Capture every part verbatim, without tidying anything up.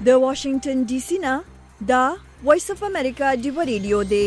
د واشنگټن ډي سي نه دا وایس اف امریکا ډیو ریډیو دی.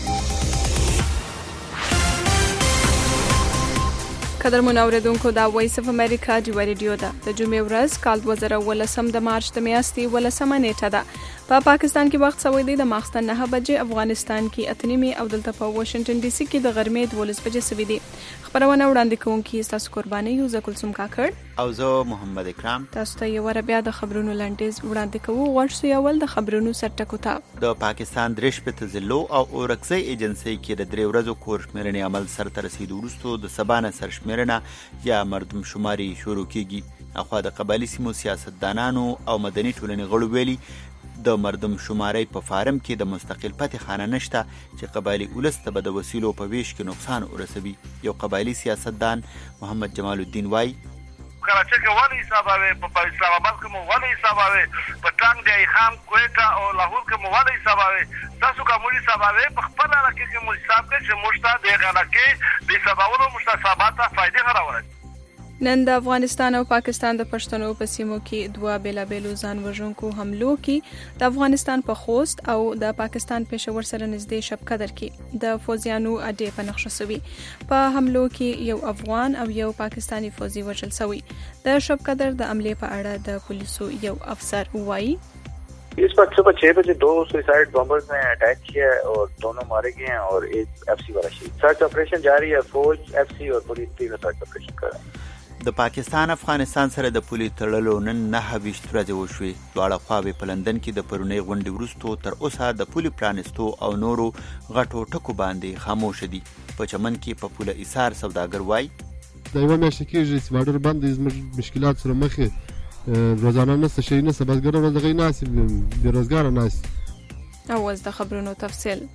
قدرمن اوریدونکو دا وایس اف امریکا ډیو ریډیو ده. د جمعې ورځ کال دوه زره ولسم د مارچ د میاشتې ولسمه نیټه ده. په پا پاکستان کې وخت سوی دی د ماخستن نه بجې، افغانستان کې اتنیمې او دلته په واشنگټن ډي سي کې د غرمې دولس بجې سوي دي. خبرونه وړاندې کوونکي تاسو قرباني یو زکل سم کاکړ او زه محمد اکرام. تاسو ته یو ور بیا د خبرونو لاندیز وړاندې کوو. ورسو یول د خبرونو سرټکو ته د پاکستان درش په ضلعو او اورکزی ایجنسی کې د درې ورځو کور شمیرنې عمل سره رسیدو وروسته د سبانه سرشمیرنه یا مردم شماري شروع کیږي. اخوا د قبایلی سیمو سیاستدانانو او مدني ټولنې غړو ویلي د مردم شماري په فارم کې د مستقل پاتې خانه نشته چې قبایلی ولس ته به د وسیلو په ویش کې نقصان ورسوي. یو قبایلی سیاستدان محمد جمال الدین وای کراچۍ کې ولی حسابوي، په اسلام آباد کې مو ولی حسابوي، په ټانګ دی خام کویټا او لاهور کې مو ولی حسابوي، تاسو کومه حسابوي په خپل علاقې کې مو حساب کې چې مشته د علاقې د حسابولو مشتصابات فائدې غراوړي. نن د افغانستان او پاکستان د پښتنو په سیمو کې دوه بیلابیلو ځان وژونکو حملو کې د افغانستان په خوست او د پاکستان پېښور سره نږدې شب قدر کې د فوجیانو اډې په نقشه سوي. په حملو کې یو افغان او یو پاکستانی فوجي وژل شوی. د شب قدر د عملې په اړه د پولیسو یو افسر وایي इस वक्त सुबह छह बजे दो सुसाइड बॉम्बर्स ने अटैक किया है और दोनों मारे गए हैं और एक एफसी वाला शहीद. सर्च ऑपरेशन जारी है. फौज, एफसी और पुलिस तीनों सर्च ऑपरेशन कर रहे हैं. د پاکستان افغانستان سره د پولي تړلو نن نه ویشت ورځې وشوې. دواړه خواوې په لندن کې د پرونۍ غونډې وروسته تر اوسه د پولي پرانستو او نورو غټو ټکو باندې خاموش دي. په چمن کې په پوله ایثار سوداګر وای دا یو مېشته کېږي چې بارډر باندې زموږ مشکلات سره مخ روزانه نسته شي نه سبزګر ورځ غي ناس بیروزګار ناس. او از د خبرونو تفصیل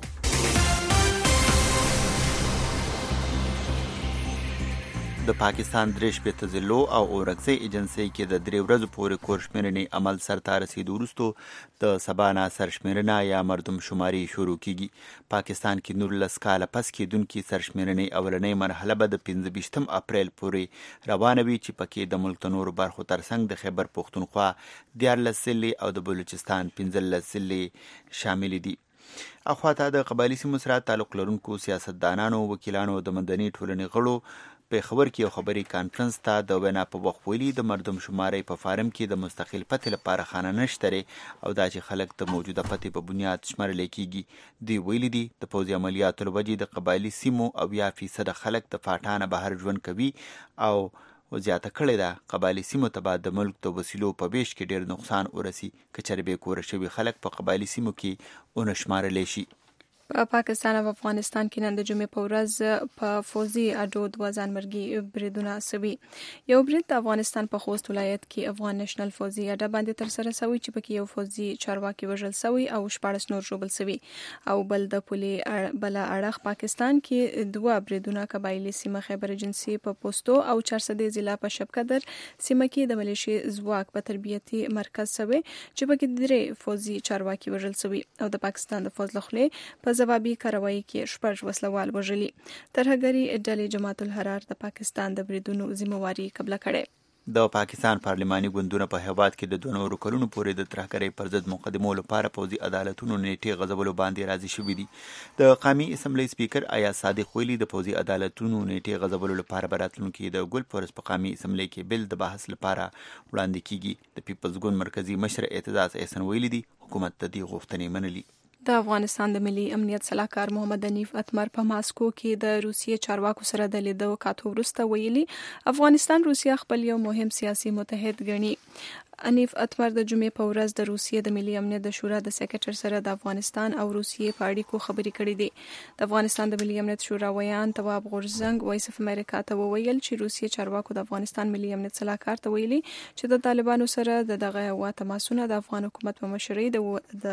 د پاکستان درش په ضلعو او اورکزی ایجنسی کې د درې ورځو پورې کور شمیرنې عمل سرته رسیدو وروسته د سبانه سرشمیرنه یا مردم شماري شروع کیږي. پاکستان کې نولس کاله پس کېدونکې سرشمیرنې اولنۍ مرحله به د پنځه ویشتم اپریل پورې روانه وي چې پکې د ملک د نورو برخو ترڅنګ د خیبر پښتونخوا دیارلس ضلعې او د بلوچستان پنځلس ضلعې شامل دي. اخواته د قبایلی سیمو سره تعلق لرونکو سیاستدانانو، وکیلانو او د مدني ټولنې غړو په خبر کې یو خبري کانفرنس ته د وینا په وخت ویلي د مردم شماري په فارم کې د مستقل پته لپاره خانه نشته او دا چې خلک د موجوده پته په بنیاد شمارل کېږي. دی ویلي دي د پوځي عملیاتو لوجې د قبایلی سیمو او یا فیصد خلک د فاټانه بهر ژوند کوي او زیاته کړې ده قبایلی سیمو ته بعد د ملک د وسیلو په بیش کې ډیر نقصان ورسي کچره به کور شوی خلک په قبایلی سیمو کې اون شمارل شي. په پاکستان او افغانستان کې نن د جمعې په ورځ په فوجي اډو دوه ځانمرګي بریدونه سوي. یو برید د افغانستان په خوست ولایت کې افغان نېشنل فوجي اډه باندې تر سره سوي چې پکې یو فوجي چارواکي وژل سوی او شپاړس نور ژوبل سوي. او بل د پولي بل اړخ پاکستان کې دوه بریدونه قبایلی سیمه خیبر ایجنسی په پوسټو او چارسدې ضلع په شب قدر سیمه کې د ملیشي ځواک په تربیتي مرکز سوي چې پکې درې فوجي چارواکي وژل سوي او د پاکستان د فوج لخوا په ځوابي کاروایی کې شپږ وسلوال وژلي. ترهګری ډلې جماعت الحرار د پاکستان د بریدونو ذمہواری قبول کړي. د پاکستان پارلماني ګوندونه په هیواد کې د دوه نورو کلونو پورې د ترهګرۍ پر ضد مقدمو لپاره پوځي عدالتونو نیټې غځولو باندې راضي شوي دي. د قومي اسمبلی سپیکر ایاز صادق ویلي د پوځي عدالتونو نیټې غځولو لپاره به راتلونکي د ګل فورس په قومي اسمبلی کې بل د بحث لپاره وړاندې کیږي. د پیپلز ګوند مرکزی مشر اعتزاز احسن ویلي دي حکومت د دې غوښتنې منلي. د افغانستان د ملي امنیت صلاحکار محمد انیف اتمر په ماسکو کې د روسیې چارواکو سره د لیدو کاتو وروسته ویلي افغانستان روسیا خپل یو مهم سیاسي متحد ګڼي. انیف اتمر د جمعې په ورځ د روسیې د ملي امنیت د شورا د سیکریټر سره د افغانستان او روسیې په اړیکو خبرې کړې دي. د افغانستان د ملي امنیت شورا ویان تواب غورزنګ وایس اف امریکا ته وویل چې روسیې چارواکو د افغانستان ملي امنیت صلاحکار ته ویلي چې د طالبانو سره د دغه هوا تماسونه د افغان حکومت په مشرۍ د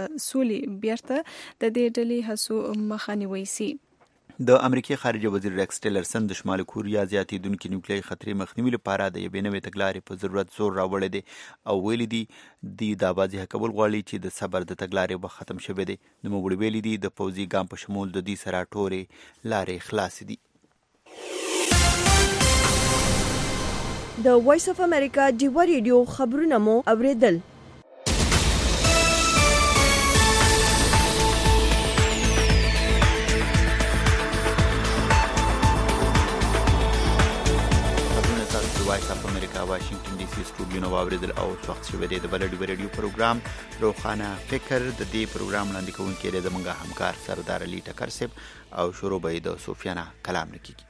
سولې بیرته د دې ډلې هڅو مخه نیوي سي. د امریکای خارجه وزیر ریکس ټیلرسن د شمال کوریا زیاتېدونکې نیوکلیري خطرې مخنیوي لپاره د یوې نوې تګلارې په ضرورت زور راوړی دی او ویلي دي دوی دا واضح کول غواړي چې د صبر د تګلارې وخت ختم شوی دی. نوموړي ویلي دي د پوځي ګام په شمول د دې سره ټورې لارې خلاصې دي. د وایس اف امریکا ډیو ریډیو خبرونه مو اوریدل. وایس اف امریکا واشنگټن ډي سي سټوډیو نو واوریدل او وخت شوه د بلډ ریډیو پروګرام روخانه فکر د دې پروګرام لاندې کوونکی د منګه همکار سردار علي ټکر سیب او شروع به د سفیانه کلام نکیږي.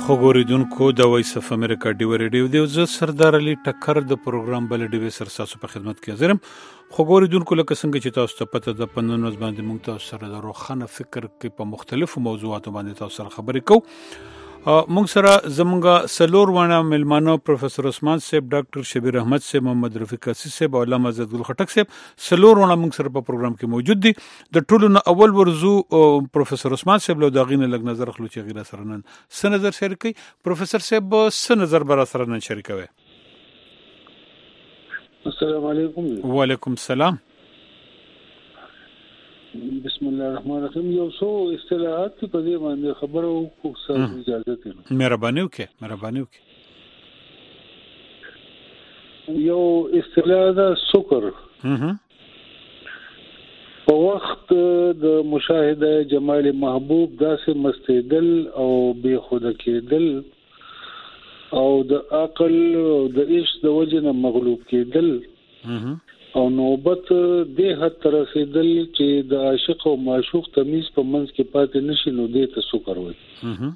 خوګوریدونکو د وایس اف امریکا ډیو ریډیو دی ز سردار علي ټکر د پروګرام بل ډیو سر تاسو په خدمت کې حاضرم. خوګوریدونکو لکه څنګه چې تاسو ته پته د پندون ورځ باندې موږ تاسو سره د روخانه فکر کې په مختلفو موضوعاتو باندې تاسو سره خبرې کوو. موږ سره زمونږ سلور ونه ملمانو پروفیسور عثمان صاحب، ډاکټر شبیر احمد صاحب، محمد رفیق اسیس صاحب او علامه عزت ګل خټک صاحب سلور ونه موږ سره په پروګرام کې موجود دي. د ټولو نه اول ورزو پروفیسور عثمان صاحب له داغینه لګ نظر خلو چې غیر سره نن څه نظر شریکي. پروفیسور صاحب څه نظر بر سره نن شریکوي؟ السلام علیکم. وعلیکم السلام. بسم الله الرحمن الرحیم. یو څو اصطلاحات په دې باندې خبرو کو سره اجازه ته مهرباني وکړه مهرباني وکړه. یو اصطلاح ده سکر. په وخت د مشاهده جمال محبوب داسې مستیدل او بے خود کېدل او د عقل او د عشق د وجه نه مغلوب کېدل او نوبت دې حد تر رسیدل چې د عاشق او معشوق تمیز په منځ کې پاتې نشي، نو دې ته سکر وایي.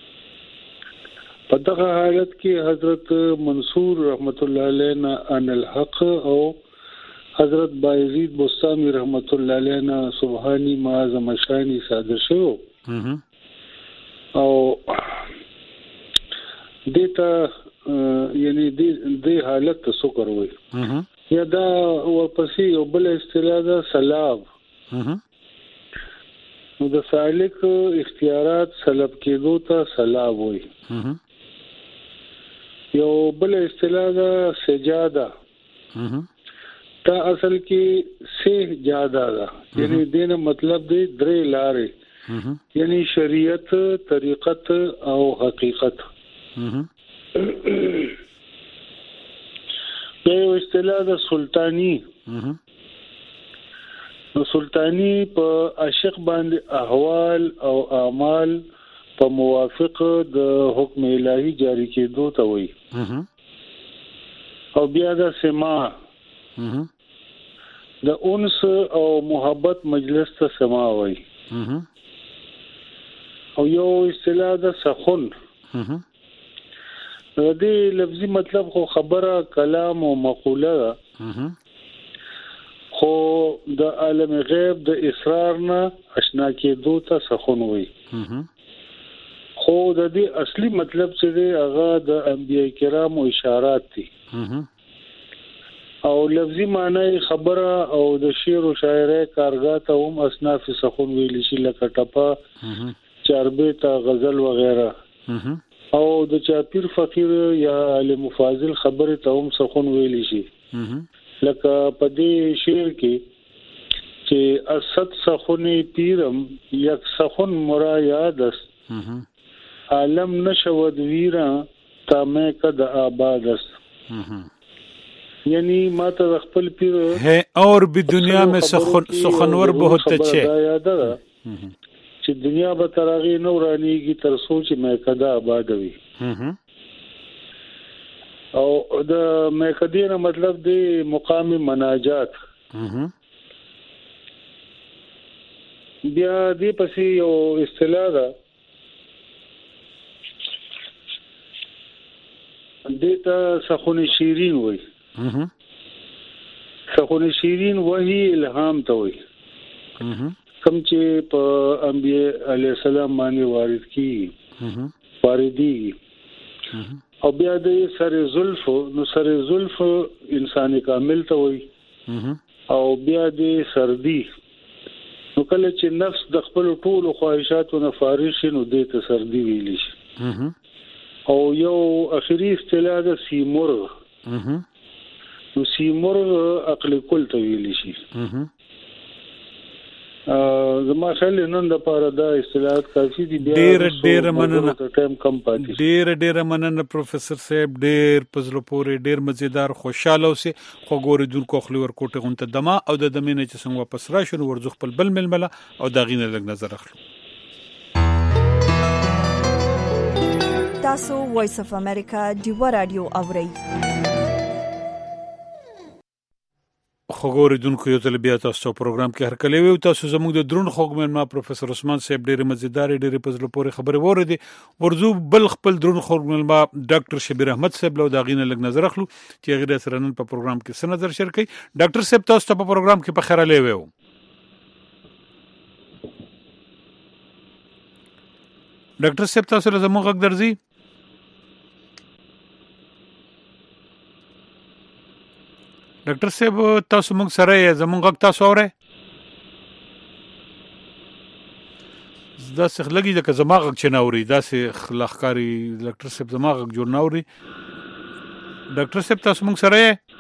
په دغه حالت کې حضرت منصور رحمت الله علیه عن الحق او حضرت بایزید بستامی رحمت الله علیه سبحانی معظم شانی صادر شو او دیتا یعنی دې حالت ته سکر وایي. یا دا ورپسې یو بل اصطلاح ده سلاب. نو د سالک اختیارات سلب کېدو ته سلاب وایي. یو بل اصطلاح ده سجاده. دا اصل کې سجاده ده، یعنی دینه مطلب دی درې لارې، یعنی شریعت، طریقت او حقیقت. یو اصطلاح د سلطانی. نو سلطانی په عاشق باندې احوال او اعمال په موافق د حکم الهی جاری کېدو ته وایي. او بیا د سما د انس او محبت مجلس ته سما وایي. او یو اصطلاح د سخن. د دې لفظي مطلب خو خبره، کلام او مقوله ده، خو د عالم غیب د اسرار نه آشنا کېدو ته سخن وایي. خو د دې اصلي مطلب چې دی هغه د انبیاء کرامو اشارات دي او لفظي معنی خبره او د شعر او شاعرۍ کارګاه ته هم اصناف سخن ویل شي، لکه ټپه، چاربیته، غزل وغیرہ. او د چاپیر فقیر یا عالم فاضل خبره ته هم سخن ویل شي، لکه په دې شعر کې چې اسد سخن پیرم یک سخن مرا یاد است، عالم نشود ویرا تا میں قد آباد است. یعنی ما ته خپل پیر ہے اور بھی دنیا میں سخن سخنور بہت اچھے یاد ده چې دنیا به ترغی نو رانیږي تر سوچ مې کدا آباد وي. او د مې کدی نه مطلب دی مقام مناجات. بیا دې پسې یو اصطلاح ده دیتا سخن شیرین وایي. سخن شیرین وحی الهام ته وایي، کم چې په انبیاء علیه السلام باندې وارد کی واردی. او بیا د سر زلف، نو سر زلف انسان کامل ته وایي. او بیا د سردی، نو کله چې نفس د خپل ټول خواهشاتو نه فارغ شي نو دې ته سردی ویل شي. او یو اخري اصطلاح د سیمرغ. نو سیمرغ عقل کل ته ویل شي. زما خیال نن د پاره دا اصطلاحات کافي دي. ډېر ډېر مننه، ټایم کم پاتې. ډېر ډېر مننه پروفیسور صاحب، ډېر پزلو پورې ډېر مزیدار خوشاله اوسه. خو ګوریدونکو خپل ورکوټه غونته دما او د دمینه چې څنګه واپس راشو ورزو خپل بل ململه او دا غینه لګ نظر اخلو. تاسو وایس اف امریکا ډیو رادیو اورئ. خغور دونکو یو تل بیا تاسو پروګرام کې هر کله وي تاسو زموږ د درون خوګمن ما پروفیسور عثمان صاحب ډېر مزیدار ډېر په زړه پورې خبره وره دي ورزو بل خپل درون خوګمن ما ډاکټر شبیر احمد صاحب له داغینه لګ نظر اخلو چې غیر سره نن په پروګرام کې څه نظر شریک کړي ډاکټر صاحب تاسو ته په پروګرام کې په خیره لوي ډاکټر صاحب تاسو له زموږ غږ درځي ډاکټر صاحب تاسو موږ سره یې زموږ غږ تاسو اورئ دا څه لګي چې زما غږ چې نه اوري دا څه خلخکاری ډاکټر صاحب زما غږ جوړ نه اوري ډاکټر صاحب تاسو موږ سره یې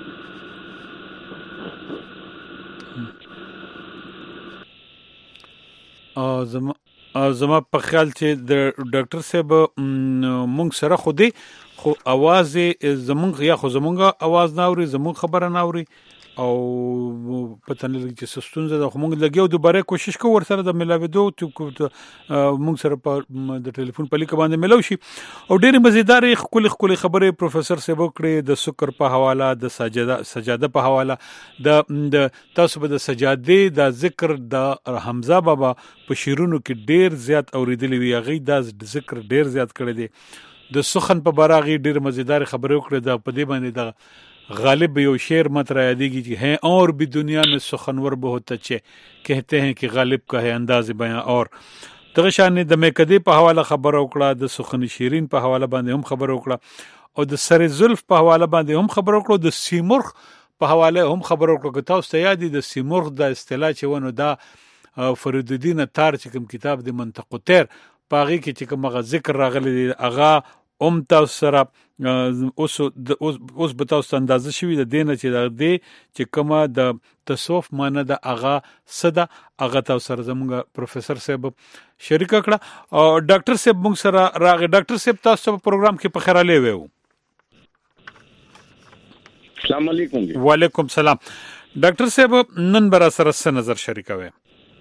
ا زما زما په خیال چې د ډاکټر صاحب موږ سره خو دی خو आवाज زمونږ یا خو زمونږه आवाज نه اوري زمونږ خبره نه اوري او پته نه لګي چې ستونزه ده خو موږ لګیو دوباره کوشش کوو ورسره د ملاویدو موږ سره په د ټلیفون په لیک باندې ملو شي او ډېر مزیدار خولي خولي خبره پروفیسور صاحب کړې د سکر په حواله د سجاده سجاده په حواله د تاسو به د سجاده د ذکر د حمزه بابا په شیرونو کې ډېر زیات اوریدلی وی غي د ذکر ډېر زیات کړی دی د سخن په براغي ډېر مزیدار خبره وکړه د په دې باندې د غالب یو شعر مت را یادېږي چې ہیں اور بھی دنیا میں سخنور بہت اچھے کہتے ہیں کہ غالب کا ہے انداز بیان اور دغه شان د میکدی په حواله خبره وکړه د سخن شیرین په حواله باندې هم خبره وکړه او د سر زلف په حواله باندې هم خبره وکړه د سیمرغ په حواله هم خبره وکړه تاسو ته یاد دي د سیمرغ د اصطلاح چې ونه دا فرید الدین تار چې کوم کتاب د منطق الطير پاغي کې چې کوم ذکر راغلی دی اغا ام تاسو سره اوس اوس به تاسو اندازه شوي د دینه چې د دې چې کومه د تصوف معنی د اغا صدا اغا تاسو سره زموږ پروفیسور صاحب شریک کړه او ډاکټر صاحب موږ سره راغی ډاکټر صاحب تاسو په پروګرام کې په خیره لوي السلام علیکم وعلیکم السلام ډاکټر صاحب نن برا سره څه نظر شریکوي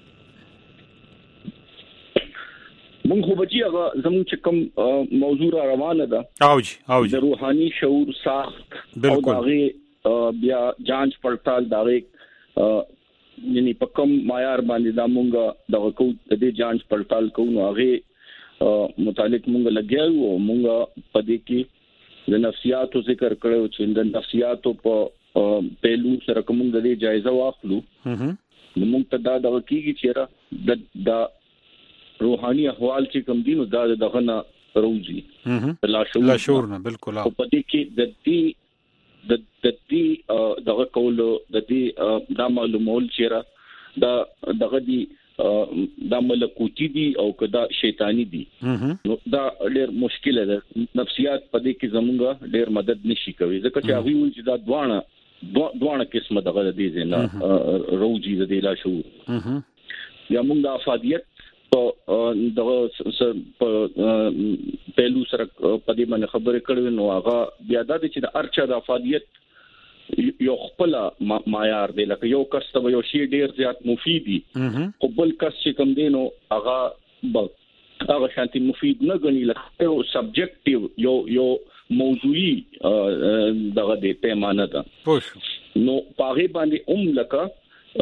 مونږ خو بچي هغه زموږ چې کوم موضوع را روانه ده او جی او جی د روحاني شعور ساخت او دغه بیا جانچ پړتال دغه یعنی په کوم معیار باندې دا مونږ دغه کو د دې جانچ پړتال کوو نو هغه متعلق مونږ لګیاو او مونږ په دې کې د نفسیاتو ذکر کړو چې د نفسیاتو په پهلو سره کوم د دې جایزه واخلو نو مونږ ته دا دغه کیږي چې دا روحاني احوال چې کوم دي نو دا دغه نه روزي لا شعور لا شعور نه بالکل او په دې کې د دې د د دې دغه کول د دې د معلومول چې دا دغه دي د ملکوتی دي او کدا شیطانی دي نو دا ډېر مشکل ده نفسیات په دې کې زمونږه ډېر مدد نشي کوي ځکه چې هغه وایي چې دا دوانه دوانه قسمه دغه دي نه روزي د دې لا شعور یا موږ د افادیت په دغه په پهلو سره په دې باندې خبرې کړې نو هغه بیا د چې د ارچا د افادیت یو خپل معیار دی لکه یو کس ته یو شی ډیر زیات مفید دي خو بل کس چې کوم دی نو هغه هغه شانتي مفید نه غني لکه یو سبجیکټیو یو یو موضوعي دغه د پیمانه ده نو پاغي باندې اوم لکه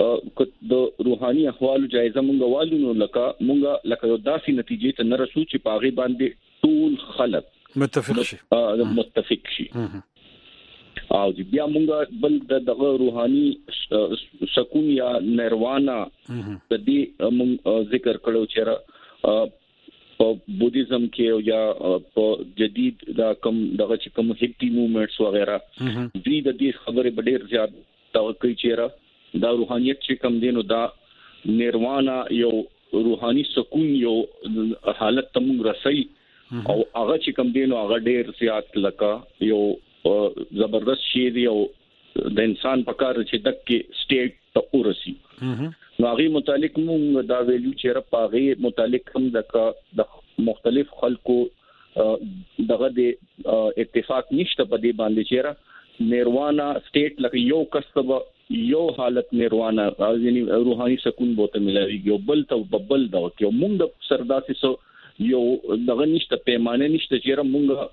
د روحاني احوال جایزه مونږ والو نو لکه مونږ لکه یو داسي نتیجې ته نه رسو چې پاغي باندې ټول خلک متفق شي متفق شي او بیا مونږ بل د روحاني سکون یا نروانا د دې مونږ ذکر کړو چې په بودیزم کې یا په جدید دا کم دغه چې کوم هپی موومېنټس وغیرہ دې د دې خبره ډېر زیات توقع چیرې دا روحانيت چې کم دینو دا نروانا یو روحاني سکون یو حالت تم رسي او هغه چې کم دینو هغه ډېر زیات لکه یو زبردست شی دی او د انسان په کار چې دغه سټیټ ته ورسي نو هغه متعلق موږ دا ویلو چې را پاغه متعلق هم د مختلف خلکو دغه د اتفاق نشته په دې باندې چې را نروانا سټیټ لکه یو کسب یو حالت نروانا یعنی روحاني سکون بوته ملایږي او بل ته ببل دا کې موږ د سرداسي سو یو دغه نشته پیمانه نشته چې موږ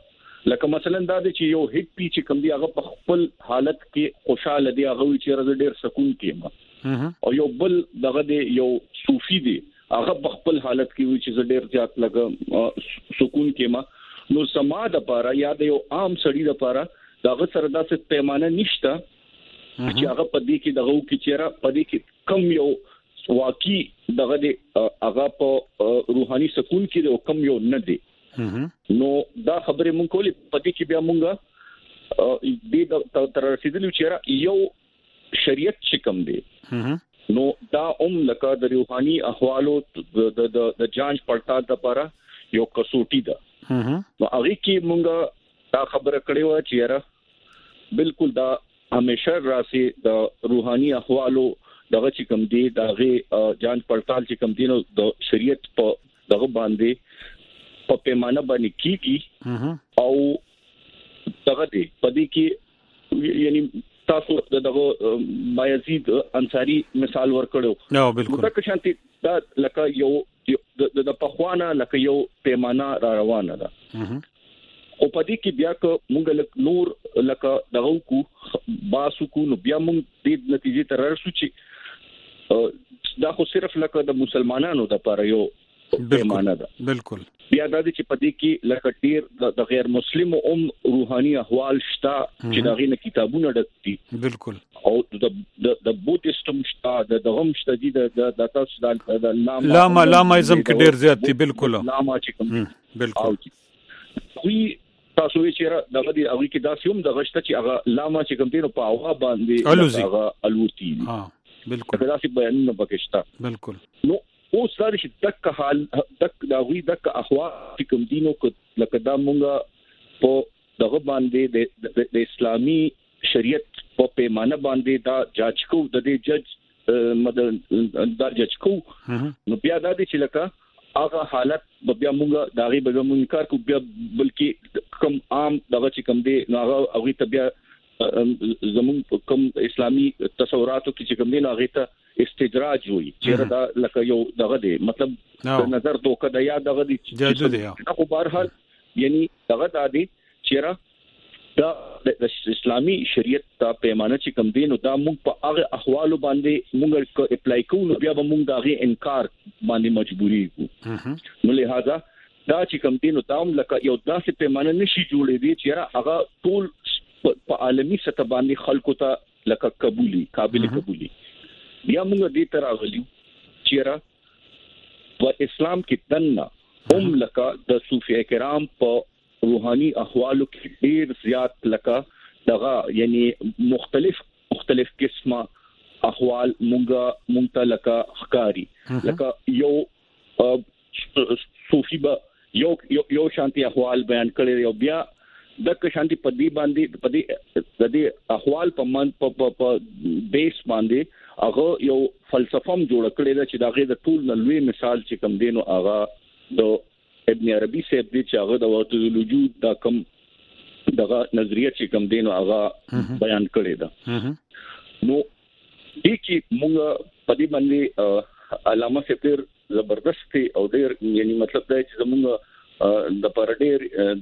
لکه مثلا دا چې یو هیپی چې کوم دی هغه په خپل حالت کې خوشاله دی هغه چې رز ډیر سکون کې ما او یو بل دغه دی یو صوفي دی هغه په خپل حالت کې چې ډیر زیات لګ سکون کې ما نو سما د پاره یا د یو عام سړی د پاره دغه سره داسې پیمانه نشته چې هغه په دې کې دغه کې چیرې په دې کې کم یو واقعي دغه دی هغه په روحاني سکون کې او کم یو نه دی نو دا خبره مونږ کولې پدې کې بیا مونږه دې تر رسیدلو چې یو شریعت چې کوم دی نو دا اوم لکه د روحاني احوالو د د د جانچ پړتال لپاره یو کسوټي ده نو هغه کې مونږه دا خبره کړې و چې بالکل دا همیشه راسي د روحاني احوالو دغه چې کوم دی دغه جانچ پړتال چې کوم دی نو د شریعت په دغه باندې په پیمانه باندې کیږي او دغه دی پدې کې یعنی تاسو دغه بایزید انصاری مثال ورکړو نو بالکل دا شانتي دا لکه یو د پخوانه لکه یو پیمانه را روانه ده او پدې کې بیا که مونږ لک نور لکه دغه کو باسو کو نو بیا مونږ دې نتیجې ته رسو چې دا خو صرف لکه د مسلمانانو د لپاره یو پیمانه ده بالکل بیا د دې چې پدې کې لکه ډیر د غیر مسلمو ام روحاني احوال شته چې دغه نه کتابونه ډکتي بالکل او د د بودیستم شته د دغم شته دي د د تاسو د لاما لامایزم کې ډیر زیات دي بالکل لاما چې کوم بالکل وی تاسو چې دغه دی هغه کې دا سیوم د غشته چې هغه لاما چې کوم دي په هوا باندې هغه الوتی ها بالکل دا څه بیانونه پکښتا بالکل نو او سره چې تک حال تک دا وی تک احوا چې کوم دینو لکه دا مونږه په دغه باندې د اسلامي شریعت په پیمانه باندې دا جج کو د دې جج مدن دا جج کو نو بیا دا چې لکه هغه حالت بیا مونږه دا غي به مونږ کار کو بیا بلکې کم عام دغه چې کوم دی نو هغه هغه ته بیا زمون کوم اسلامي تصوراتو کې چې کوم دی نو هغه ته استدراج وي چې دا لکه یو دغه دی مطلب د نظر دوکه د یا دغه دی جادو دی خو بهرحال یعنی دغه د دې چې دا د اسلامي شریعت ته پیمانه چې کوم دی نو دا موږ په هغه احوالو باندې موږ اپلای کوو بیا به موږ دغه انکار باندې مجبوري کوو نو لہذا دا چې کوم دی نو دا لکه یو داسې پیمانه نشي جوړې دي چې هغه ټول په عالمي سطح باندې خلکو ته لکه قبولي قابل قبولي بیا موږ دې تر راغلیو چې را په اسلام کې دنه هم لکه د صوفیا کرام په روحاني احوالو کې ډیر زیات لکه دغه یعنی مختلف مختلف قسمه احوال موږ مونږ لکه حکاری لکه یو صوفي با یو یو شانتي احوال بیان کړي یو بیا د شانتي پدی باندې پدی د دې احوال په من په بیس باندې هغه یو فلسفه م جوړ کړی دا چې داغه د ټول نلوي مثال چې کم دینو هغه د ابن عربي صاحب دی چې هغه د وحدت الوجود دا کم دغه نظریه چې کم دینو هغه بیان کړی دا نو دې کې موږ پدی باندې علامه صاحب زبردست او ډیر یعنی مطلب دا چې زموږ د پردیر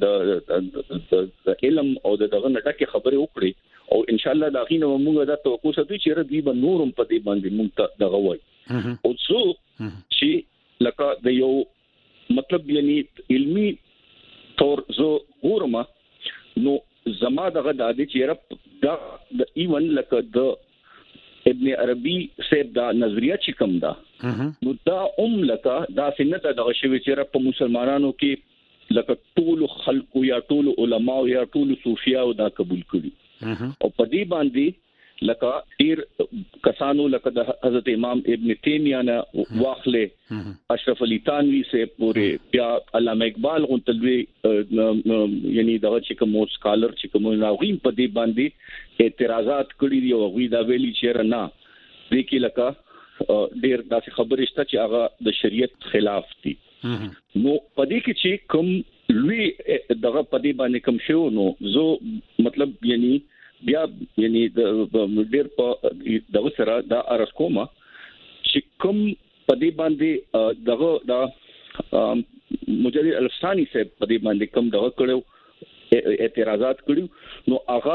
د علم او دغه نټکه خبرې وکړي او ان شاء الله دا غینه موږ دا توقع ساتو چې ردی به نورم په دې باندې موږ دغه وای او څو چې لکه د یو مطلب یعنی علمی تور زو ګورما نو زما دغه د دې چې دا د ایون لکه د ابن عربي صاحب دا نظریه چې کوم دا نو دا ام لکه دا سنت دغه شوی چې په مسلمانانو کې لکه ټول خلق یا ټول علما یا ټول صوفیا دا قبول کړي او په دې باندې لکه ډیر کسانو لکه د حضرت امام ابن تیمیه نه واخله اشرف علي تانوی سے پورې بیا علامه اقبال غونتلوي یعنی دا چې کوم سکالر چې کوم ناغیم په دې باندې اعتراضات کړي دی او غوی دا ویلي چې نه دې کې لکه ډیر داسې خبرې شته چې هغه د شریعت خلاف دي نو په دې کې چې کوم لوی دغه په دې باندې کوم شو نو زه مطلب یعنی بیا یعنی د ډیر په دغه سره دا ارس کومه چې کوم په دې باندې دغه دا مجدد الفسانی سے په دې باندې کوم دغه کړو اعتراضات کړیو نو هغه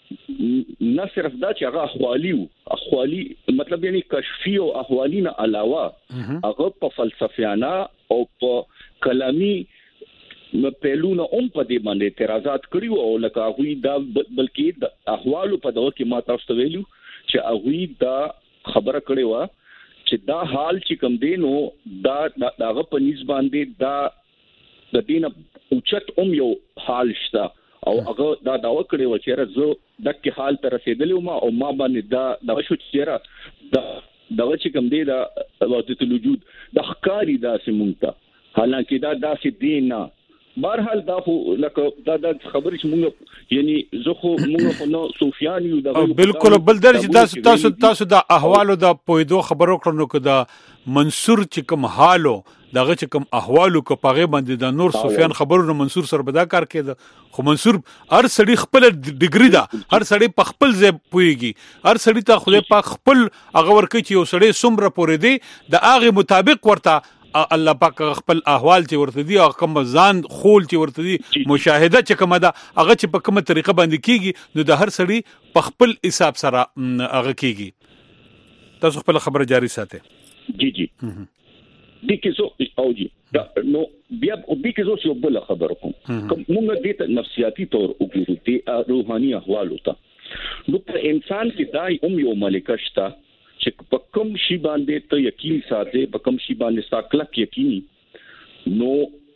نه صرف دا چې هغه احوالی او احوالی مطلب یعنی کشفی او احوالی نه علاوه هغه په فلسفیانه او په کلامی پهلونه هم په دې باندې اعتراضات کړیو او لکه هغه دا بلکې د احوالو په دغه کې ما تاسو ته ویلو چې هغه دا خبره کړې و چې دا حال چې کوم دی نو دا دغه په نسبت باندې دا د دینه اوچت هم یو حال شته او هغه دا دا وکړي و چې راځو دغه حال ته رسیدلی ما او ما باندې دا د شو چې دا دغه چې کوم دی دا وحدت الوجود د ښکاری داسې مونږ حالانکه دا داسې دی نه بهرحال دا خو لکه دا د خبرې چې مونږ یعنی زه خو مونږ خو نو صوفیان یو دا بالکل بل درجه تاسو تاسو تاسو د احوالو د پویدو خبرو کړنو کو دا منصور چې کوم حالو دغه چې کوم احوالو کو پغه باندې د نور صوفیان خبرونو منصور سره بدا کار کړي خو منصور هر سړی خپل ډیګری دا هر سړی په خپل ځای پويږي هر سړی ته خو په خپل هغه ورکه چې یو سړی سمره پورې دی د هغه مطابق ورته الله پاک خپل احوال چې ورته دي او کوم ځان خول چې ورته دي مشاهده چې کومه ده هغه چې په کومه طریقه باندې کیږي نو د هر سړي په خپل حساب سره هغه کیږي تاسو خپل خبره جاری ساتئ جی جی د کیسو او جی نو بیا د کیسو څه بل خبر کوم موږ دې ته نفسیاتی تور وګورو د روحاني احوال ته نو په انسان کې دای هم یو ملکه شته چې په کوم شی باندې ته یقین ساتي په کوم شی باندې ساکلک یقیني نو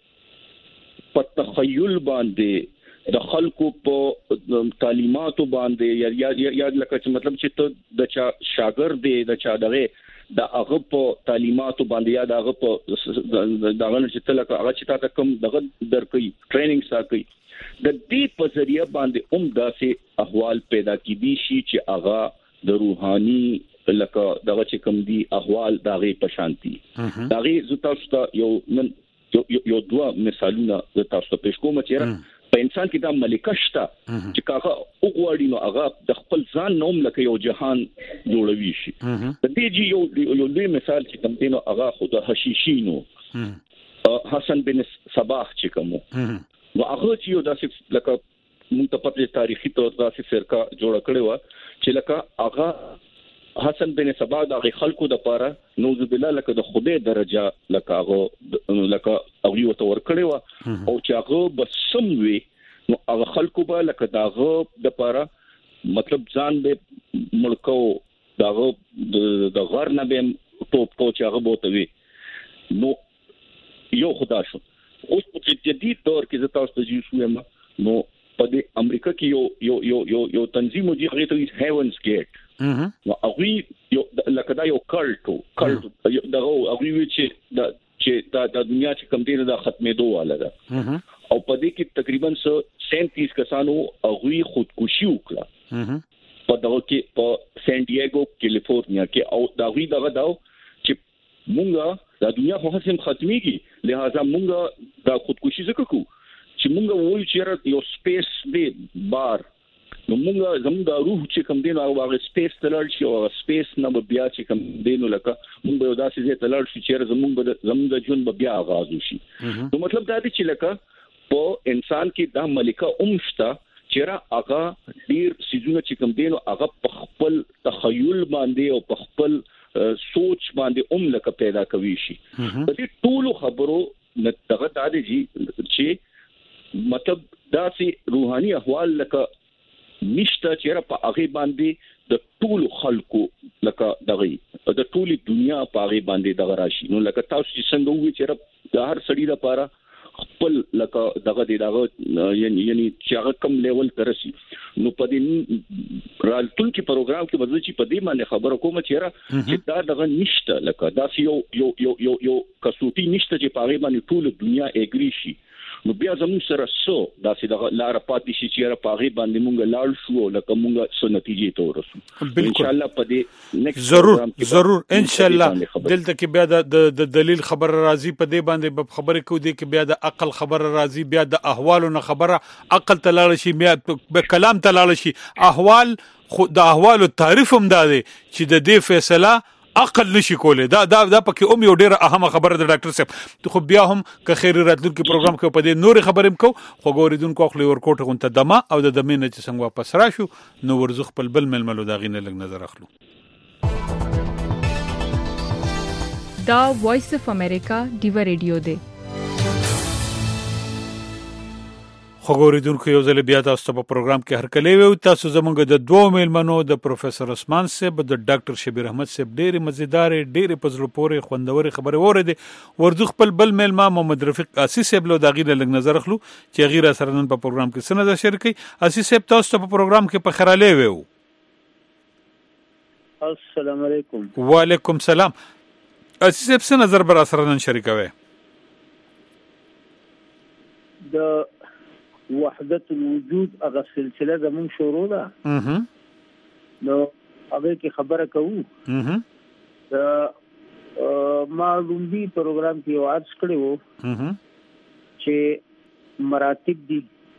په تخیل باندې د خلکو په تعلیماتو باندې یا یا یا لکه چې مطلب چې ته د چا شاګرد دی د چا دغه د هغه په تعلیماتو باندې یا د هغه په دغه چې ته لکه هغه چې تا کوم دغه درکې ټریننګ ساکي د دې په ذریعہ باندې هم داسې احوال پیدا کیدي شي چې هغه د روحاني لکه دغه چې کوم دي احوال دغه په شانتي دغه زو تاسو ته یو من یو یو دوه مثالونه د تاسو ته پېښ کوم چې په انسان کې د ملکه شته چې کاغه وګوري نو هغه د خپل ځان نوم لکه یو جهان جوړوي شي د دې جی یو یو لوی مثال چې کوم دینو هغه خود حشیشینو حسن بن صباح چې کوم نو هغه چې یو داسې لکه موږ ته په تاریخي تور داسې فرقه جوړ کړې و چې لکه هغه حسن بن صباح د خلکو د پاره نوذ بالله لکه د خوده درجه لکه هغه لکه هغه وته ور کړی و او چې هغه بسم وي نو هغه خلکو به لکه داغه د پاره مطلب ځان به ملکو داغه د غر نه به ټوپ کو چې هغه بوته وي نو یو خدا شو اوس په جدید دور کې زه تاسو ته جوړ شوم نو په د امریکا کې یو یو یو یو یو تنظیم دی هغه ته هیونز ګیټ نو هغه یو لکه دا یو کلټو کلټ دغه هغه چې د چې د دنیا چې کم دی د ختمېدو واله ده او په دې کې تقریبا سینتیس کسانو هغه خودکشي وکړه په دغه کې په سان ډیګو کیلیفورنیا کې او دا وی دغه دا چې مونږه د دنیا په هڅه ختميږي لہذا مونږه دا خودکشي وکړو چې مونږ وایو چې یو سپیس دی بار نو مونږ زموږ د روح چې کوم دین او هغه سپیس تلل شي او سپیس نه بیا چې کوم دین لکه مونږ یو داسې ځای تلل شي چې زموږ زموږ د ژوند بیا آغاز وشي نو مطلب دا دی چې لکه په انسان کې د ملکه اومشته چې را هغه ډیر سيزونه چې کوم دین او هغه په خپل تخیل باندې او په خپل سوچ باندې اوم لکه پیدا کوي شي په دې ټولو خبرو دغه د دې چې مطلب داسې روحاني احوال لکه نشته چې را په هغه باندې د ټول خلکو لکه دغه د ټول دنیا په هغه باندې دغه راشي نو لکه تاسو چې څنګه وی چې را د هر سړي لپاره خپل لکه دغه دغه یعنی یعنی چې هغه کم لیول ترسي نو په دې راتلونکي پروګرام کې بدل چې په دې باندې خبره کوم چې را چې دا دغه نشته لکه دا یو یو یو یو یو کسوټي نشته چې په هغه باندې ټول دنیا اګری شي نو بیا زموږ سره سو داسې د لار پاتې شي چې را پاغي باندې مونږ لاړ شو لکه مونږ سو نتیجې ته ورسو ان شاء الله په دې نیکست ضرور ضرور ان شاء الله دلته کې بیا د دلیل خبر راځي په دې باندې خبرې کو دي کې بیا د عقل خبر راځي بیا د احوالو نه خبره عقل تلاړ شي بیا په کلام تلاړ شي احوال خو د احوالو تعریف هم دا دی چې د دې فیصله عقل نشي کولای. دا دا دا پکې اوم یو ډیره اهمه خبره ده ډاکټر صاحب. خو بیا هم که خیر راتلونکي پروګرام کې په دې نور خبرې کو خو ګوریدونکو خپل ورکوټ غونته دمه او د دمه نه چې څنګه واپس راشو نو ورزخ خپل بل ململو دا غینه لګ نظر اخلو. دا وایس اف امریکا دیو ریډیو دی. خو ګوریدونکو یو ځل بیا تاسو په پروګرام کې هر کله وي تاسو زمونږ د دوه میلمنو د پروفیسور عثمان صاحب د ډاکټر شبیر احمد صاحب ډېری مزیدار ډېری پزړه پورې خوندوري خبره وره ورزو خپل بل میلما محمد رفیق اسی صاحب له داغي لګ نظر اخلو چې غیر سره نن په پروګرام کې سند شریکي. اسی صاحب تاسو په پروګرام کې په خراله وي. السلام علیکم. وعلیکم السلام. اسی صاحب څه نظر بر سره نن شریکوي؟ د وحدت الوجود هغه سلسله زمون شروع ده. اها نو هغه کې خبره کوو. اها د معلومي پروګرام کې یو عرض کړی وو. اها چې مراتب دي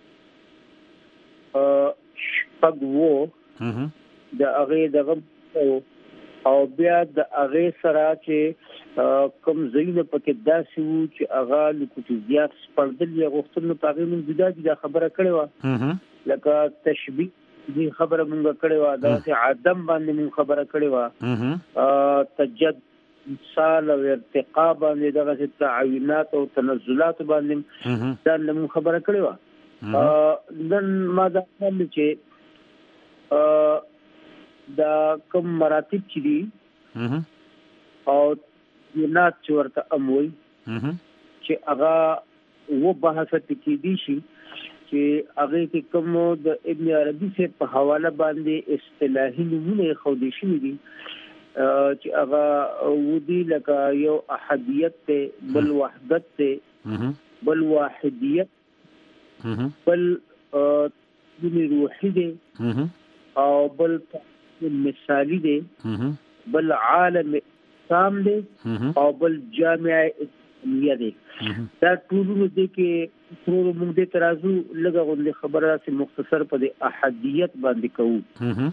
ا شپږ وو. اها د هغه دغه او بیا د هغه سره چې کوم زینه پکې داسې وو چې هغه لکه زیات سپړدل یا غوښتنه په هغه من جدا جدا خبره کړې و لکه تشبیه دي خبره مونږ کړې و دا چې عدم باندې مونږ خبره کړې و تجد مثال او ارتقا باندې دغه تعینات او تنزلات باندې دا مونږ خبره کړې و. نن ما دا هم چې دا کوم مراتب چې دي او ینات چې ورته اموي چې هغه و بحث کې دي شي چې هغه کې کوم د ابن عربي سے په حواله باندې اصطلاحي نمونه خو دي شي دي چې هغه ودي لکه یو احدیت ته بل وحدت ته بل واحدیت بل روحي دي او بل مثالی دی بل عالم سام دی او بل جامع اسلامیه دی. دا ټولونه دي کې ټول موږ د ترازو لږه غونډه خبره سي مختصر په د احدیت باندې کوو.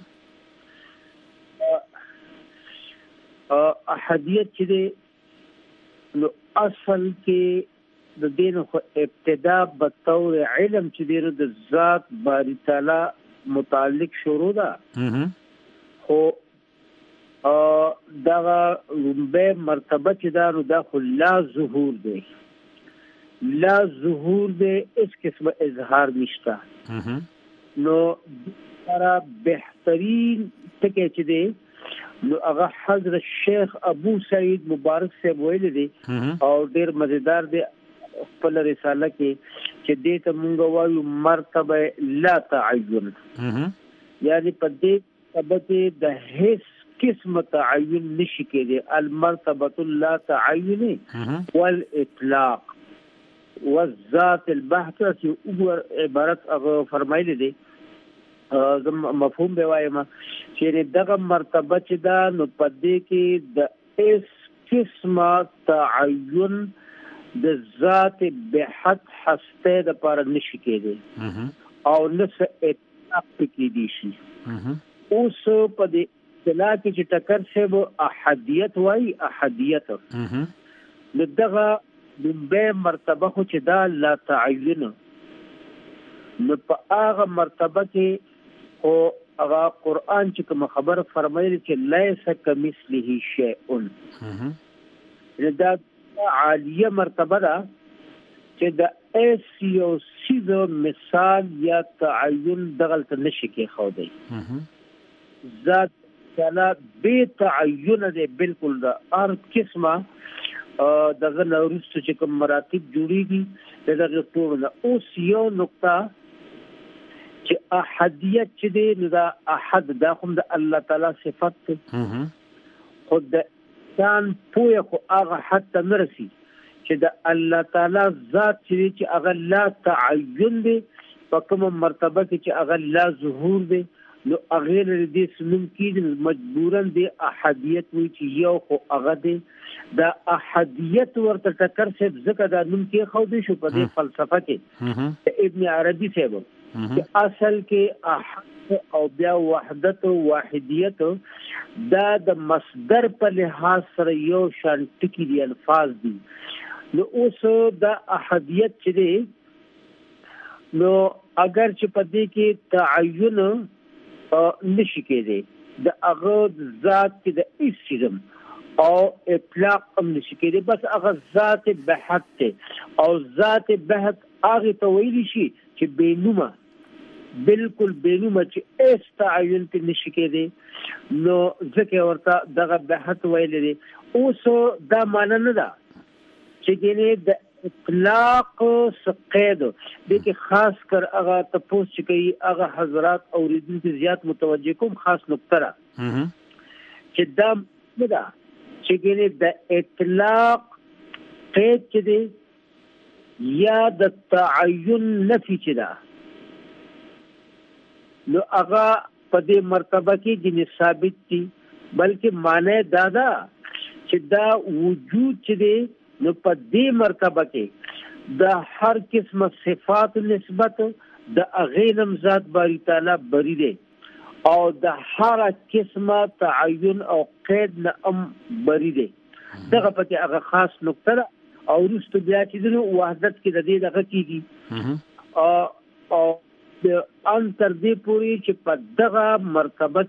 احدیت چې دی نو اصل کې د دین خو ابتدا به طور علم چې دی د ذات باری تعالی متعلق شروع ده. خو دا لومبه مرتبه چې دا نو دا خو لا ظهور دی لا ظهور دی اس قسم اظهار نشتا. نو سره بهترین ټکی چې دی نو هغه حضرت شیخ ابو سعید مبارک صاحب ویل دي او ډیر مزیدار دی خپل رساله کې چې دې ته مونږ وایو مرتبه لا تعین. یعنی په دې مرتبه د هیڅ قسم تعین نشي کېږي. المرتبه لا تعین والاطلاق والذات البحثه چې وګور عبارت هغه فرمایلی دي زم مفهوم به وایم چې دغه مرتبه چې دا نو په دې کې د هیڅ قسم تعین د ذات بحث هسته د پر نشي کېږي او نس اطلاق کې دي شي. اوس په دې اصطلاح کې چې ټکر شی وو احدیت وای احدیت نو دغه د مرتبه خو چې دا لا تعین نو په هغه مرتبه کې او هغه قران چې کوم خبر فرمایي چې لیس کمثله شیء دا عالیه مرتبه ده چې د ایسیو سیزو مثال یا تعین دغلت نشي کې خو دی ذات تعالی به تعین دی بالکل دا هر قسمه دغه نورست چې کوم مراتب جوړیږي دغه ټول اوس یو نقطه چې احدیت چې دی دا احد دا هم د الله تعالی صفت ده. خود انسان پوهه خو هغه حتی نرسي چې د الله تعالی ذات چې هغه لا تعین دی په کوم مرتبه کې چې هغه لا ظهور دی نو هغه لري سنم کې مجبورن دی احدیت وی چې یو خو هغه دی دا احدیت ورته ټکر څه ځکه دا نوم کې خو دې شو په دې فلسفه کې ابن عربي صاحب چې اصل کې احد او بیا وحدت او واحدیت دا د مصدر په لحاظ سره یو شان ټکی دي الفاظ دي. نو اوس د احدیت چې دی نو اگر چې په دې کې تعین نشي کېدی د هغه ذات کې د اسم او اطلاق هم نشي کېدی، بس هغه ذات بحث ته او ذات بحث هغه ته ویل شي چې بینومه بالکل بینومه چې اس تعین ته نشي کېدی نو ځکه ورته دغه بحث ویل دي. اوس دا معنی نه ده چې ګینه د اطلاق سقید د کې خاص کر هغه تاسو چې کوي هغه حضرات اوریدونکو زیات متوجه کوم خاص نقطه را چې دا نه ده چې ګینه د اطلاق قید چې دی یا د تعین نفي چې ده نو هغه په دې مرتبه کې ګینه ثابت دي، بلکې معنی دا ده چې دا وجود چې دی نو په دې مرتبه کې د هر قسمه صفات نسبت د اغینم ذات باری تعالی بری دی او د هر قسمه تعین او قید نه ام بری دی. دغه پکې هغه خاص نقطه او رستو بیا چې د وحدت کې د دې دغه کیږي او او د ان تر دې پوری چې په دغه مرتبه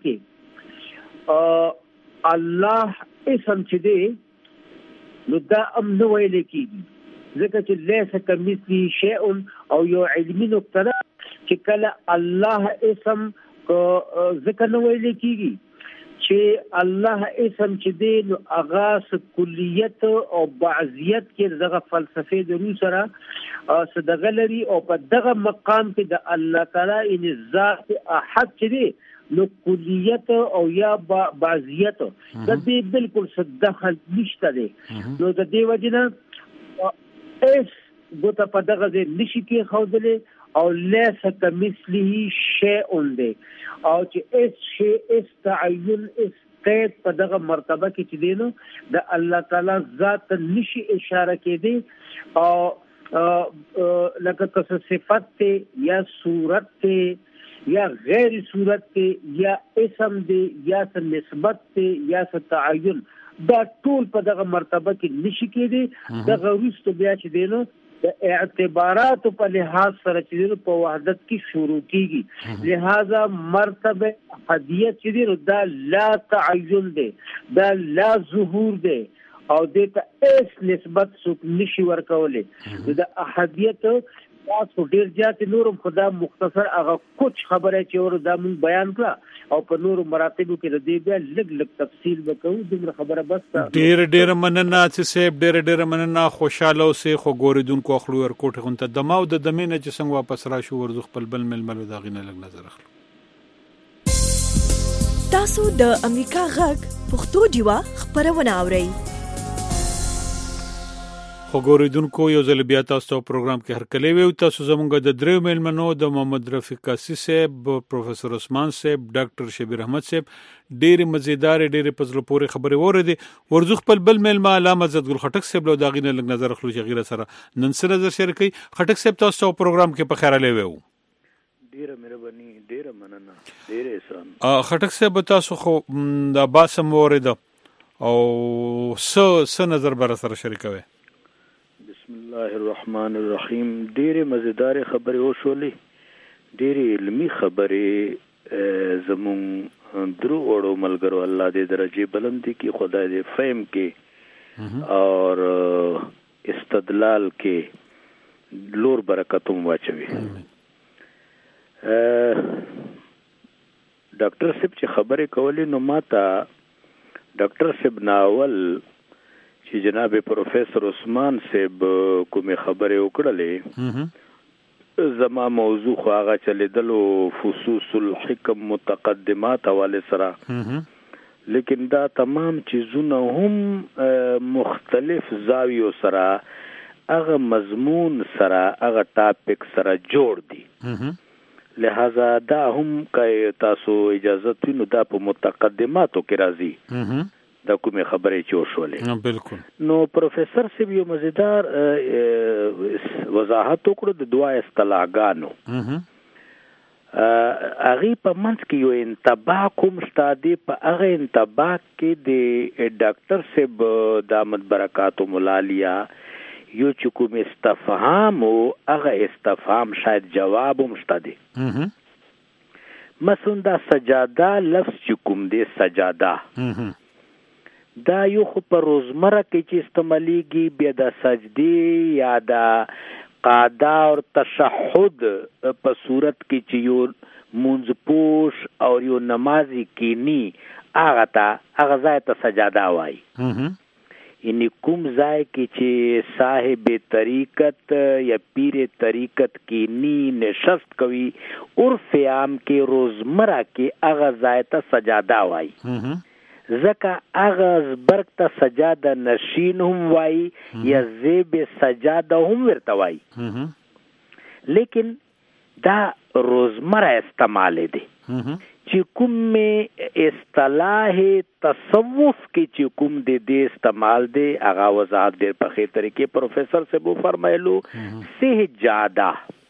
کې الله اسم چې دی نو دا ام نو ویل کېږي ځکه چې لیس کمثله شیء او یو علمي نقطه چې کله الله اسم ځکه نو ویل کېږي چې الله اسم چې دی نو اغاث کلیت او بعضیت کې دغه فلسفه د روح سره صدغه لري او په دغه مقام کې د الله تعالی ان ذات احد چې دی نو کلیت او یا بعضیت د دې بالکل صدخل نشته دی. نو د دې وجنه اس ګوته په دغه ځای نشي کې خوذلې او لیس کمثله شیء دی او چې اس شی اس تعین اس قید په دغه مرتبه کې چې دی نو د الله تعالی ذات نشي اشاره کېدی او لکه که صفت ته یا صورت ته یا غیر صورت ته یا اسم دی یا نسبت ته یا تعین دا ټول په دغه مرتبه کې نشي کېدی. دغه وروسته بیا چې دی نو د اعتبارات په لحاظ سره چې په وحدت کې شروع کیږي. لہذا مرتبه احدیت چې دا لا تعین دی دا لا ظهور دی او دې ته اس نسبت څوک نشي ورکولې. د احدیت تاسو ډیر زیات نورم خدا مختصر هغه کچھ خبره چې ور دا مون بیان کړه او په نور مراتبو کې د دې بیا لږ لږ تفصیل وکړو. دغه خبره بس ډیر ډیر مننه چې سیب ډیر ډیر مننه خوشاله اوسې خو ګوریدونکو خپل ورکوټه غونته دماو د دمینه چې څنګه واپس راشو ورزخ خپل بل ململ دا غینه لږ نظر اخلو. تاسو د امریکا غږ پښتو ډیوا خبرونه اورئ. خو ګوریدونکو یو ځل بیا تاسو ته پروګرام کې هرکلی ویو. تاسو زمونږ د دریو ملمنو د محمد رفیق قاسی صاحب، پروفیسور عثمان صاحب، ډاکټر شبیر احمد صاحب ډېر مزیدار ډېر پزله پورې خبرې وردی. ورزو خپل بل ملما علامه عزت ګل خټک صاحب له داغینه لږ نظر اخلو چې غیره سره نن سره نظر شریکي. خټک صاحب تاسو ته پروګرام کې په خیراله ویو. ډیره مهرباني ډیره مننه ډیره احسان. خټک صاحب تاسو خو د باسم ورید او س س نظر بر سره شریکوي. بسم الله الرحمن الرحیم. ډېرې مزیدار خبرې وشولې، ډېرې علمي خبرې زمون درو وړو ملګرو الله دې درجه بلندی کی خدای دې فهم کې اور استدلال کې لور برکتوم واچوي. ډاکټر صاحب چې خبرې کولې نو ماته ډاکټر صاحب ناول چې جناب پروفیسور عثمان صاحب کومه خبره وکړلې زما موضوع خو هغه چلیدلو فصوص الحکم متقدمات حواله سره، لیکن دا تمام چیزونه هم مختلف زاویو سره هغه مضمون سره هغه ټاپک سره جوړ دي. لہذا دا هم که تاسو اجازه وینو دا په متقدماتو کې راځي دا کومه خبرې چې وشولې. بالکل. نو پروفیسور صاحب یو مزیدار وضاحت وکړو د دوا اصطلاحګانو. هغه په منځ کې یو انتباه کوم شته په هغه انتباه کې د ډاکټر صاحب دامت برکات مولالیا یو چې کوم استفهام او هغه استفهام شاید جواب هم شته دی. مثلا دا سجاده لفظ چې کوم دی سجاده دا یو خو په روزمره کې چې استعمالېږي بیا د سجدي یا د قاعده او تشهد په صورت کې چې یو منځ پوش او یو نمازي کینی هغه ته هغه ځای ته سجاده وایي. یعنی کوم ځای کې چې صاحب طریقت یا پیر طریقت کینی نشست کوي عرف عام کې روزمره کې هغه ځای ته سجاده وایي. زکه اغه برک ته سجاده نشین هم وای یا زیب سجاده هم ورته وای. لیکن دا روزمره استعمال دي چې کوم اصطلاح تصوف کې چې کوم د دې استعمال دي هغه وضاحت ډېر په خې طریقې پروفیسور صاحب فرمایلو. سجاده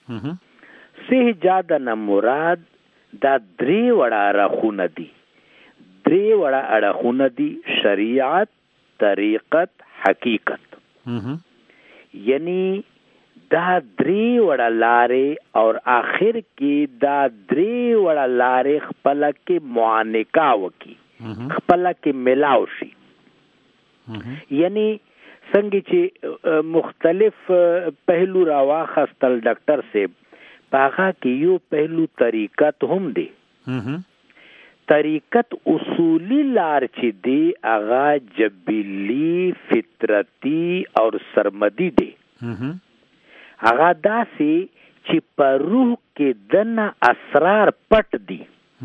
سجاده نه مراد دا درې وړه راخونه دي. درې وړه اړخونه دي شریعت طریقت حقیقت. یعنی دا درې وړه لارې اور آخر کې دا درې وړه لارې خپل کې معانقه وکي خپل کې ملاو شي. یعنی څنګه چې مختلف پهلو راواخستل ډاکټر صاحب پاغه کې یو پهلو طریقت هم دی. طریقت اصولی لار چې دی اغا جبلی فطرتی اور سرمدی دی. اغا داسې چې په روح کې دنه اسرار پټ دی.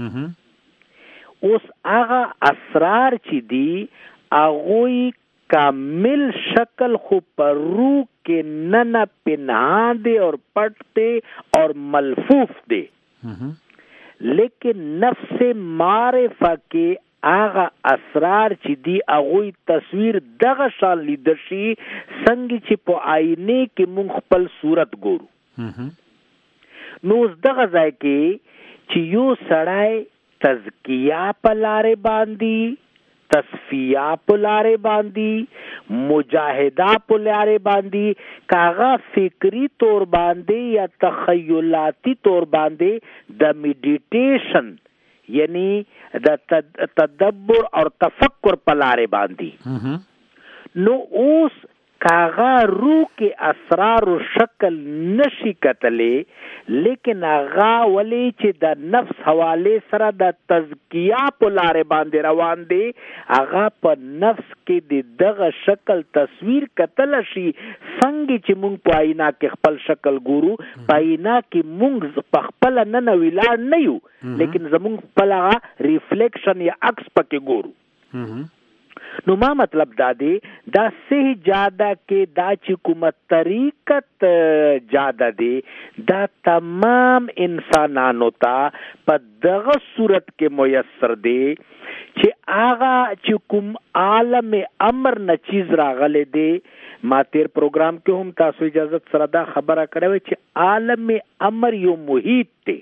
اوس اغا اسرار چې دی اغوی کامل شکل خو په روح کې ننه پنهان دی اور پټ دی اور ملفوف دی. لیکن نفس معرفه کې هغه اسرار چې دی هغوی تصویر دغه شان لیدل شي څنګه چې په آینه کې مونږ خپل صورت ګورو. نو دغه ځای کې چې یو سړی تزکیه په لارې باندې تصفیه په لارې باندې مجاهده په لارې باندې کاغه فکری طور باندې یا تخیلاتی طور باندې د میډیټیشن یعنی د تدبر اور تفکر په لارې باندې نو اوس کاغه روح کې اسرار و شکل نشي کتلې لیکن هغه ولی چې د نفس حواله سره د تزکیه په لارې باندې روان دی هغه په نفس کې د دغه شکل تصویر کتل شي څنګه چې مونږ په آینه کې خپل شکل ګورو په آینه کې مونږ په خپل نه ویلار نه یو لیکن زمونږ خپل هغه ریفلیکشن یا عکس پکې ګورو. نو ما مطلب دا دی دا صحیح جاده کې دا چې کومه طریقت جاده دی دا تمام انسانانو ته په دغه صورت کې میسر دی چې آغا چې کوم عالم امر نه چیز راغلی دی. ما تیر پروگرام کې هم تاسو اجازت سره دا خبره کړې چې عالم امر یو محیط دی.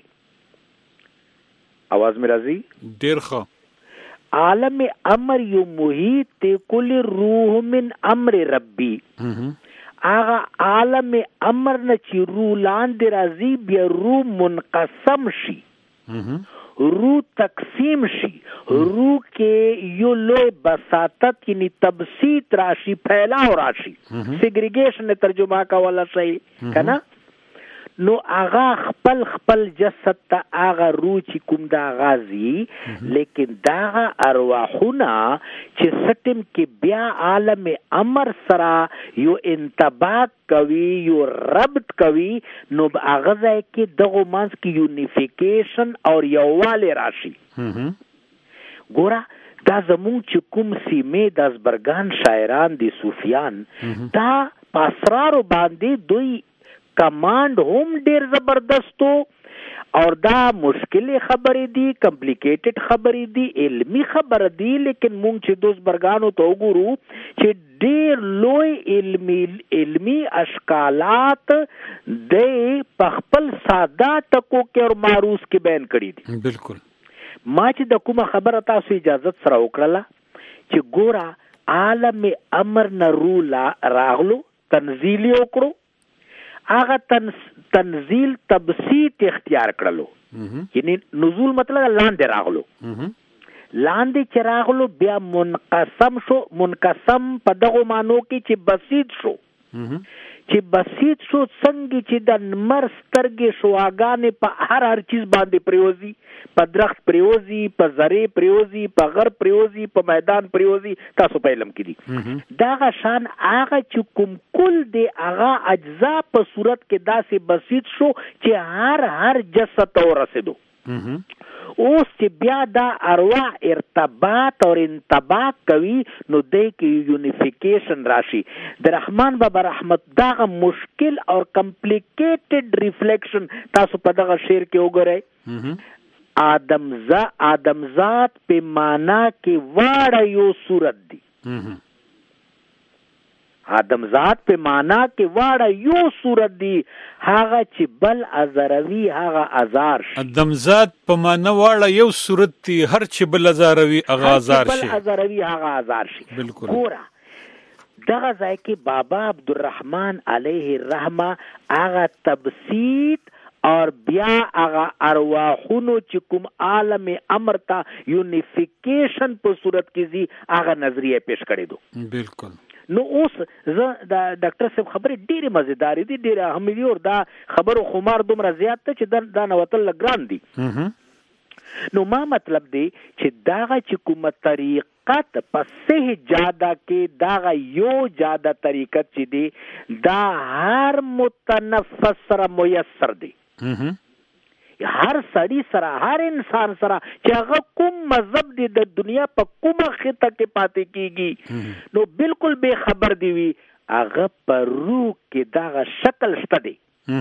आवाज مې راځي؟ ډیر ښه. عالم امر یو محیط تے کل روح من امر ربی. آغا عالم امر نه چې روح لاندې راځي بیا روح منقسم شي روح تقسیم شي روح کې یو لوی بساطت یعنی تبسیط راشي پھیلاو راشي سیگریگیشن ترجمه کولا شي کنه. نو آغا خپل خپل جسد تا آغا روح چی کم دا غازی لیکن دا ارواحونا چی سٹم کی بیا عالم امر سرا یو انتباق کوي یو ربط کوي نو آغازه کی دغو مانس کی یونیفیکیشن اور یووال راشی. گورا دا زمون چې کوم سیمه د ازبرګان شاعران دي صوفیان دا پاسرارو باندې دوی کمانډ هم ډیر زبردست اور دا مشکل خبرې دي، کمپلیکیټډ خبرې دي، علمی خبره دي، لیکن مونږ چې دوست برګانو ته وګورو چې ډیر لوی علمی علمی اشکالات د خپل ساده ټکو کې او معروض کې بیان کړي دي. بالکل. ما چې د کومه خبره تاسو اجازه سره وکړه چې ګوره عالم امر نرولا راغلو تنزیلی وکړو، هغه تن تنزیل تبسیط اختیار کړلو، یعنی نزول مطلب لاندې راغلو. لاندې چې راغلو بیا منقسم شو، منقسم په دغه معنو کې چې بسیط شو، چې بسیط شو څنګه چې د نمر سترګې شواګانې په هر هر چیز باندې پریوزي، په درخت پریوزي، په زرې پریوزي، په غر پریوزي، په میدان پریوزي، تاسو په علم کې دي. دغه شان هغه چې کوم کل دی هغه اجزا په صورت کې داسې بسیط شو چې هر هر جسد ته ورسېدو. اوس چې بیا دا ارواح ارتباط اور انطباق کوي نو دی کې یونیفیکیشن راشي. د رحمان بابا رحمت دغه مشکل اور کمپلیکیټډ ریفلیکشن تاسو په دغه شعر کې وګورئ. آدم ز آدم ذات په معنا کې واړه یو صورت دی. آدم ذات په معنا کې واړه یو صورت دی، هغه چې بل ازروي هغه ازار شي. آدم ذات په معنا واړه یو صورت دی، هر چې بل ازروي هغه ازار شي. بل ازروي هغه ازار شي. بالکل. ګوره دغه ځای کې بابا عبدالرحمن علیه الرحمه هغه تبسیط اور بیا هغه ارواحونو چې کوم عالم امر ته یونیفیکیشن په صورت کې زی هغه نظریه پیش کړی دو. بالکل. نو اوس زه د ډاکټر صاحب خبرې ډېرې مزیدارې دي، ډېرې اهمې دي، او دا خبرو خمار دومره زیات ته چې دا نوتل لګران دي. نو ما مطلب دی چې داغه چې کومه طریقت په صحیح جاده کې داغه یو جاده طریقت چې دی دا هر متنفس سره میسر دی. هر سړی سره، هر انسان سره چې هغه کوم مذهب دی د دنیا په کومه خطه کې پاتې کیږي نو بالکل بے خبر دی وي هغه په روح کې دغه شکل شته دی.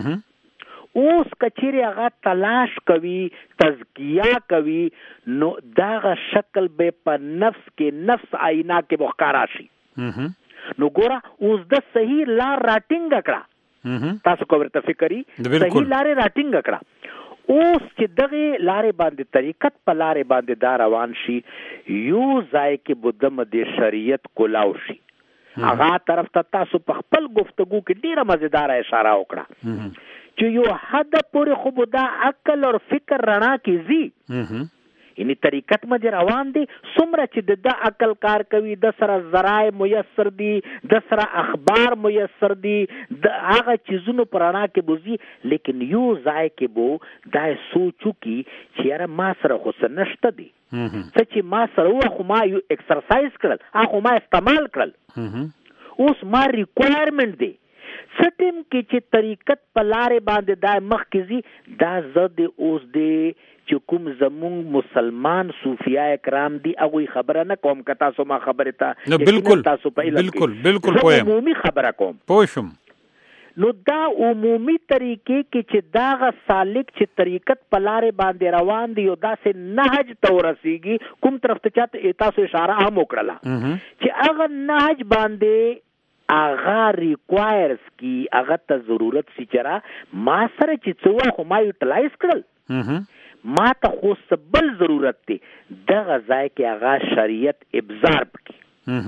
اوس کچېرې هغه تلاش کوي، تزکیه کوي، نو دغه شکل به په نفس کې نفس آئینه کې مخکارا شي. نو ګوره اوس د صحیح لار راټینګ کړه، تاسو کو ورته فکرې صحیح لارې راټینګ کړه. اوس چې دغه لارې باندې طریقت په لارې باندې دا روان شي یو ځای کې بدم د شریعت کولاو شي. هغه طرف ته تاسو په خپل گفتگو کې ډیره مزیدار اشاره وکړه چې یو حد پورې خو دا عقل او فکر رڼا کې زی، یعنی طریقت مجه روان دی څومره چې د عقل کار کوي، د سره ذرای میسر دي، د سره اخبار میسر دي، د هغه چیزونو پرانا کې بوزي، لیکن یو ځای کې بو دا سوچو کی چې یاره ما سره خو څه نشته دي، څه چې ما سره و خو ما یو ایکسرسایز کړل، هغه ما استعمال کړل، اوس ما ریکوایرمنٹ دی. سټیم کې چې طریقت په لارې باندې دا مخ کې زی دا زد اوس دی چې کوم زمونږ مسلمان صوفیای کرام دی هغه خبره نه کوم که تاسو ما خبره تا بالکل تاسو په علم بالکل بالکل پوهیم عمومي خبره کوم پوښم. نو دا عمومي طریقې کې چې دا سالک چې طریقت په لارې باندې روان دی یو داسې نهج ته ورسیږي کوم طرف ته چاته تاسو اشاره هم وکړله چې هغه نهج باندې اغا ریکوایرز کی اغا ته ضرورت سی چرا ما سره چې څو خو ما یوټیلایز کړل ما ته خو سبل ضرورت دی دغه ځای کې اغا شریعت ابزارب کی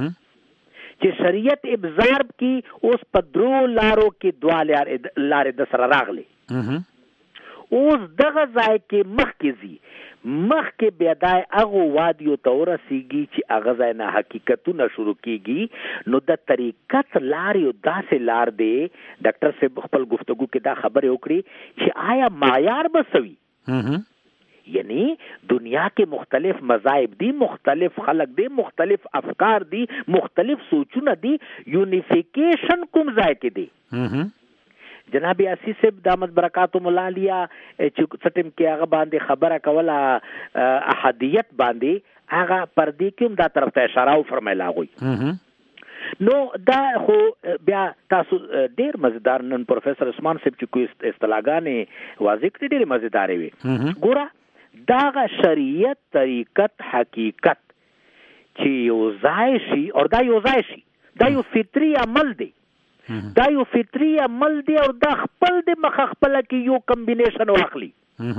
چې شریعت ابزارب کی اوس په درو لارو کې دوا لارې د سره راغلي اوس دغه ځای کې مخ کې زی مخ کې بیا دای هغه وادیو ته ورسیږي چې هغه ځای نه حقیقتونه شروع کیږي نو د طریقت لار یو داسې لار دی. ډاکټر صاحب خپل گفتگو کې دا خبره وکړي چې آیا معیار بسوي یعنی دنیا کې مختلف مذاهب دي، مختلف خلق دي، مختلف افکار دي، مختلف سوچونه دي، یونیفیکیشن کوم ځای کې دي. جناب یاسین صاحب دامت برکاتهم الله علیه چې سټیم کې هغه باندې خبره کوله احادیت باندې هغه پردې کوم دا طرف ته اشاره او فرمایلا غوي نو دا خو بیا تاسو ډیر مزیدار نن پروفیسور عثمان صاحب چې کوم اصطلاحګانې واضح کړې ډېرې مزیدارې وي. ګوره داغه شریعت طریقت حقیقت چې یو ځای شي او دا یو ځای شي دا یو فطري عمل دی دا یو فطري عمل دی او دا خپل د مخ خپل کې یو کمبینیشن واخلي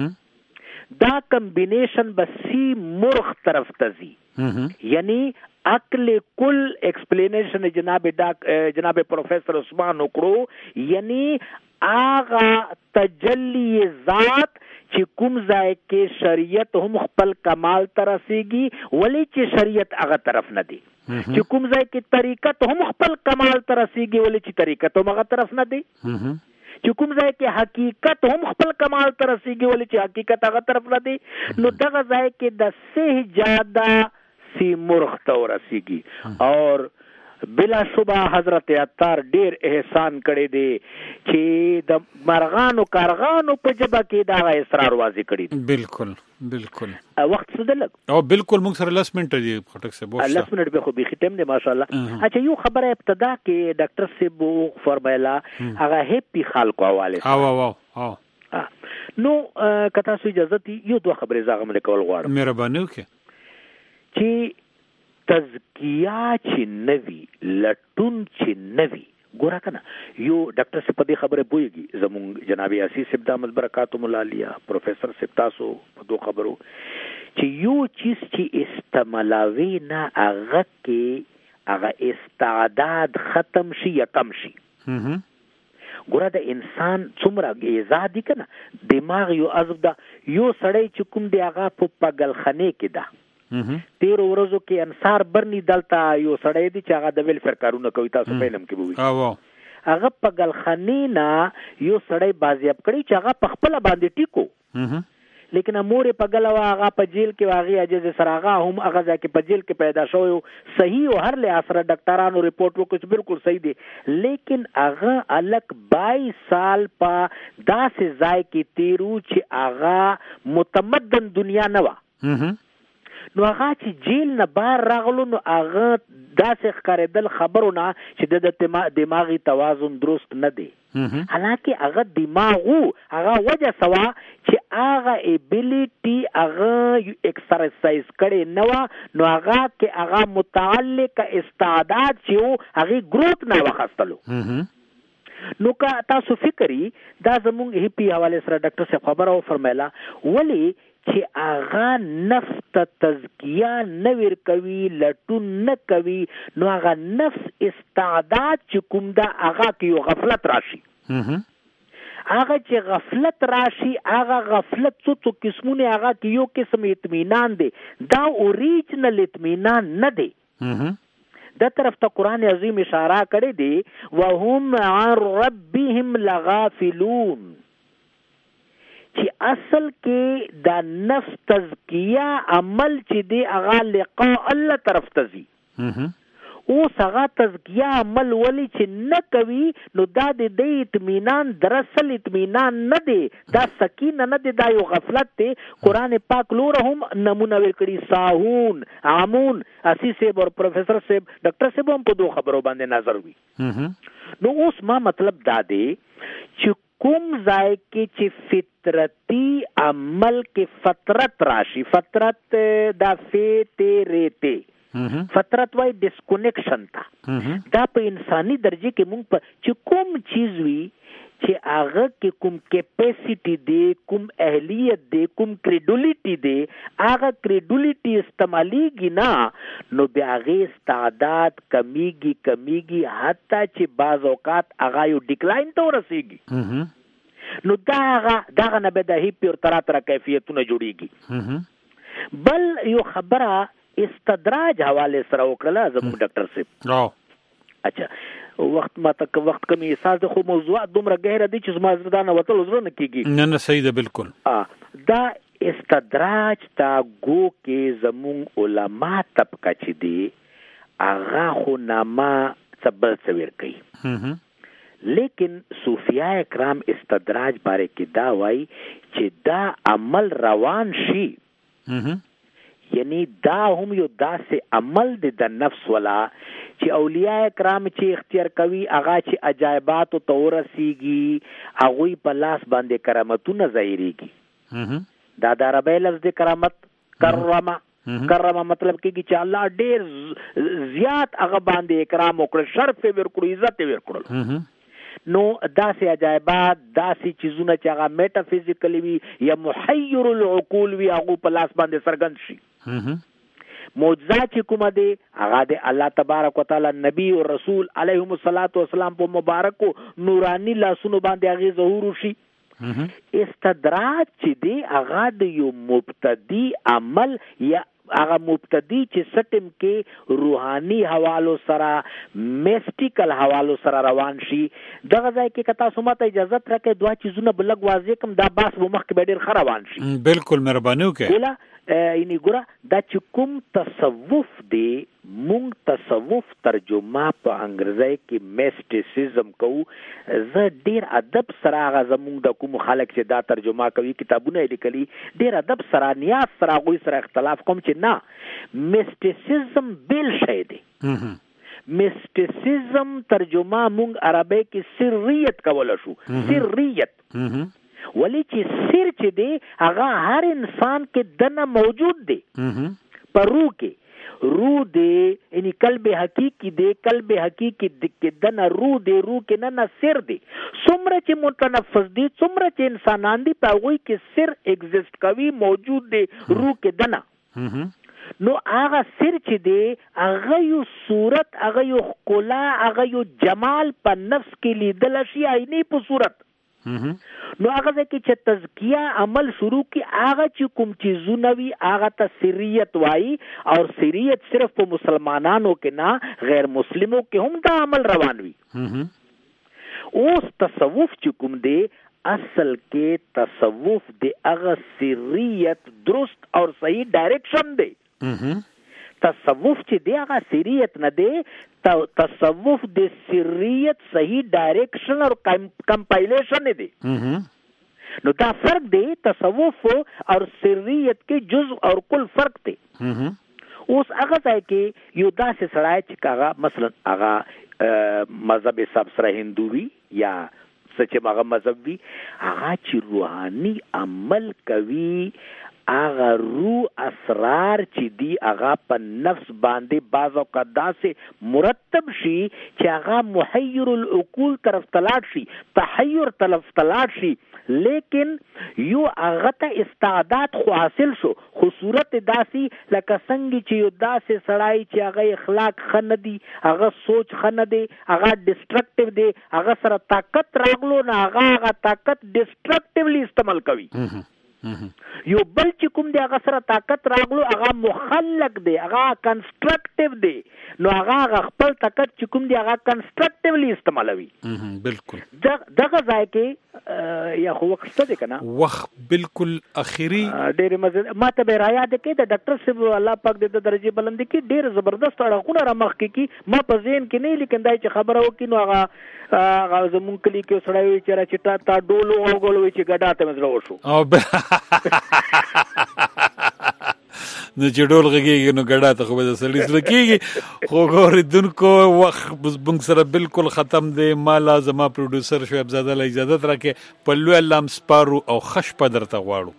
دا کمبینیشن بسی مرخ طرف تزي یعنی عقل کل ایکسپلینیشن جناب ډاک جناب پروفیسور عثمان وکړو یعنی آغا تجلی ذات چې کوم ځای کې شریعت هم خپل کمال ترسيږي ولی چې شریعت هغه طرف نه دی چې کوم ځای کې طریقت هم خپل کمال ترسيږي ولی چې طریقت هم هغه طرف نه دی چې کوم ځای کې حقیقت هم خپل کمال ترسيږي ولی چې حقیقت هغه طرف نه دی نو دغه ځای کې د سهجاده سی مرخ ته ورسیږي اور بلا شبه حضرت عطار ډیر احسان کړی دی چې د مرغانو کارغانو په جبه کې دا اصرار واضح کړی. بالکل بالکل وخت څه دلګ او بالکل موږ سره لاس منټ دی خټک سے بوښه لاس منټ به خو به ختم دی ماشاءالله. اچھا یو خبره ابتدا کې ډاکټر صاحب فرمایلا هغه هپی خلکو حواله او او او نو کته سو اجازه تی یو دوه خبره زغم لیکول غواړم. مهرباني وکړه چې تزکیه چې نوی لټون چې نوی ګوره کنه یو ډاکټر صاحب په دې خبره پوهیږي زموږ جناب یاسین صاحب دامت برکاتهم العالیه پروفیسور صاحب تاسو په دوه خبرو چې یو چیز چې استعمالوي نه هغه کې هغه استعداد ختم شي یا کم شي. ګوره د انسان څومره ازادي کنه دماغ یو عزب دا یو سړی چې کوم دی هغه په پاگلخانه کې ده تیر ورځو کې انصار برني دلته یو سړی دی چې هغه د ویلفیر کارونه کوي تاسو په علم کې وي او هغه په گلخانی نه یو سړی بازیاب کړي چې هغه په خپل باندې ټیکو لیکن امور په گلوا هغه په جیل کې واغی اجازه سراغه هم هغه ځکه په جیل کې پیدا شوی صحیح او هر له اثر ډاکټرانو ریپورت وکړ بالکل صحیح دی لیکن هغه الک بائیس سال په داسې ځای کې تیرو چې هغه متمدن دنیا نه و نو هغه چې جیل نه بار راغلو نو هغه داسې ښکارېدل خبرونه چې د دماغي توازن درست نه دی حالانکه هغه دماغو هغه وجه سوا چې هغه ایبیلیټي هغه ایکسرسایز کړي نه و نو هغه کې هغه متعلق استعداد چې هغه گروث نه وخستلو. نو که تاسو فکرې دا زموږ هپی حواله سره ډاکټر صاحب خبره و فرمایله ولی چې هغه نفس ته تزکیه نه ورکوي لټون نه کوي نو هغه نفس استعداد چې کوم دا هغه کې یو غفلت راشي هغه چې غفلت راشي هغه غفلت څو څو قسمونه هغه کې یو قسم اطمینان دی دا اوریجنل اطمینان نه دی دا طرف ته قرآن عظیم اشاره کړی دی وهم عن ربهم لغافلون چې اصل کې دا نفس تزکیه عمل چې دی هغه لقاء الله طرف ته ځي اوس هغه تزکیه عمل ولی چې نه کوي نو دا د دې اطمینان دراصل اطمینان نه دی دا سکینه نه دی دا یو غفلت دی. قرآن پاک لوره هم نمونه ورکړي ساهون عامون اسی صاحب او پروفیسور صاحب ډاکټر صاحب هم په دوه خبرو باندې نظر وي. نو اوس ما مطلب دا دی چې کوم ځای کې چې فطرتي عمل کې فطرت راشي فطرت دا فطرت فطرت وای ډیسکنیکشن تا دا په انساني درجه کې مونږ په چې کوم چیز وی چې هغه کې کوم کیپیسټي دی کوم اهلیت دی کوم کریډولیټي دی هغه کریډولیټي استعماليږي نه نو بیا هغه استعداد کمیږي کمیږي حتی چې بعض اوقات هغه یو ډیکلاین ته ورسیږي نو دا هغه دغه نه به د هیپی او تر تر کیفیتونه جوړیږي. بل یو خبره استدراج حواله سره وکړه زموږ ډاکټر صاحب اچھا وخت ما تک وخت کمی احساس د خو موضوعات دومره گہره دي چې زما زړه نه وته زړه نه کیږي نه نه صحیح ده بالکل ا دا استدراج تا گو کې زموږ علما طبقه چې دي هغه خو نامه سبل سویر کوي لیکن صوفیاء کرام استدراج باره کې دا وای چې دا عمل روان شي یعنی دا هم یو داسې عمل دی د نفس ولا چې اولیاء کرام چې اختیار کوي هغه چې عجایبات او تورسیږي هغه په لاس باندې کرامتونه ظاهريږي. دا د عربی لفظ د کرامت کرامه کرامه مطلب کېږي چې الله ډېر زیات هغه باندې اکرام وکړ، شرف ورکړ، عزت ورکړ. نو داسې عجایبات داسې چیزونه چې هغه میټافیزیکلی وي یا محیر العقول وي هغه په لاس باندې څرګند شي. معجزه چې کومه دی هغه د الله تبارک وتعالى نبی او رسول علیهم الصلاۃ والسلام په مبارکو نورانی لاسونو باندې هغه ظهور شي. استدراج چې دی هغه د یو مبتدی عمل یا هغه مبتدی چې سټم کې روحاني حوالو سره میسټیکل حوالو سره روان شي. دغه ځای کې کتا سمته اجازه راکې دوه چیزونه بلګ واضح کوم دا باس به مخ کې به ډېر خ روان شي. بالکل مهرباني وکړه. ګولا یعنی ګوره دا چې کوم تصوف دی مونږ تصوف ترجمه په انګریزي کې میسټیسیزم کوو. زه ډیر ادب سره هغه زمونږ د کوم خلک چې دا ترجمه کوي کتابونه لیکلي ډیر ادب سره نیاز سره غوي سره اختلاف کوم چې نه میسټیسیزم بل شی دی. میسټیسیزم ترجمه مونږ عربی کې سریت کولای شو. سریت ولی چې سر چې دی هغه هر انسان کې دنه موجود دی پر روح کې روح دی یعنی قلب حقیقی دی قلب حقیقی کې دنه روح دی روح کې نه نه سر دی څومره چې متنفس دی څومره چې انسانان دی په هغوی کې سر ایگزیسټ کوي موجود دی روح کې دنه. نو هغه سر چې دی هغه یو صورت هغه یو ښکلا هغه یو جمال په نفس کې لیدل شي عیني په صورت. نو هغه ځکه چې تزکیه عمل شروع کی هغه چې کوم چیزونه وي هغه ته سریت وایي او سریت صرف په مسلمانانو کې نه غیر مسلمو کې هم دا عمل روان وي. اوس تصوف چې کوم دی اصل کې تصوف دی هغه سریت درست او صحیح ډایرکشن دی. تصوف چې دی هغه سریت نه دی تصوف د سریت صحیح ډایرکشن او کمپایلیشن دی. نو دا فرق دی تصوف او سریت کې جزء او کل فرق دی. اوس هغه ځای کې یو داسې سړی چې هغه مثلا هغه مذهب حساب سره هندو وي یا څه چې هغه مذهب وي هغه چې روحاني عمل کوي هغه روح اسرار چې دی هغه په نفس باندې بعض اوقات داسې مرتب شي چې هغه محیر العقول طرف تلاړ شي تحیر طرف تلاړ شي لیکن یو هغه ته استعداد خو حاصل شو خو صورت داسې لکه څنګه چې یو داسې سړی چې هغه اخلاق ښه نه دی هغه سوچ ښه نه دی هغه ډسټرکټیو دی هغه سره طاقت راغلو نه هغه هغه طاقت ډسټرکټیولی استعمال کوي. یو بل چې کوم دی هغه سره طاقت راغلو هغه مخلق دی هغه کنسټرکټیو دی نو هغه هغه خپل طاقت چې کوم دی هغه کنسټرکټیولی استعمالوي. بالکل دغه ځای کې یا خو وخت څه دی کنه وخت بالکل اخیری ډېر مزه ما ته به را یاد کې د ډاکټر صاحب الله پاک د درجه بلند کې ډېر زبردست اړخونه را مخ کې کی ما په ذهن کې نه لیکن دای چې خبره وکړي نو هغه هغه زمونږ کلی کې سړی وي چې را چټا تا ډولو وګول وي چې ګډا ته مزله وشو نو چې ډول غږیږي نو ګډا ته خو به د سړي زړه کېږي خو ګورېدونکو وخت موږ سره بالکل ختم دی. ما لازما پروډوسر شعیب زاده له اجازت راکړې په لوی الله م سپارو او ښه شپه درته غواړو.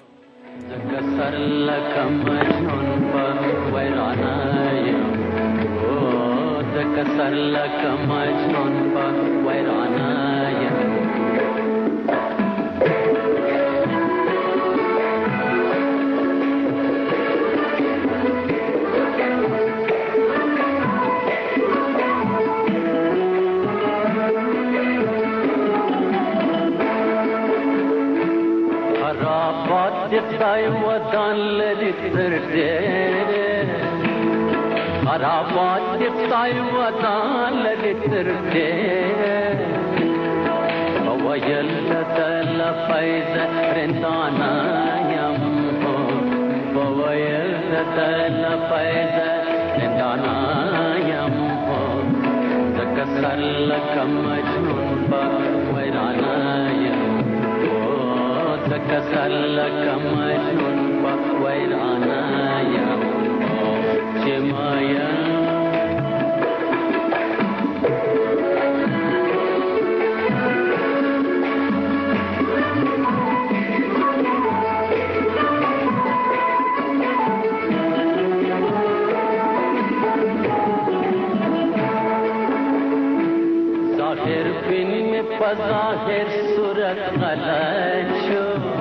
خدای ودان لدی ترده خرابات خدای ودان لدی ترده وویل دل فیض رندانا یم وویل دل فیض رندانا یم زکسر لکم مجنون با ویرانا یم زکسر لکم مجنون با ویرانا یم چمایم पज़ाहिर सूरत गलत शो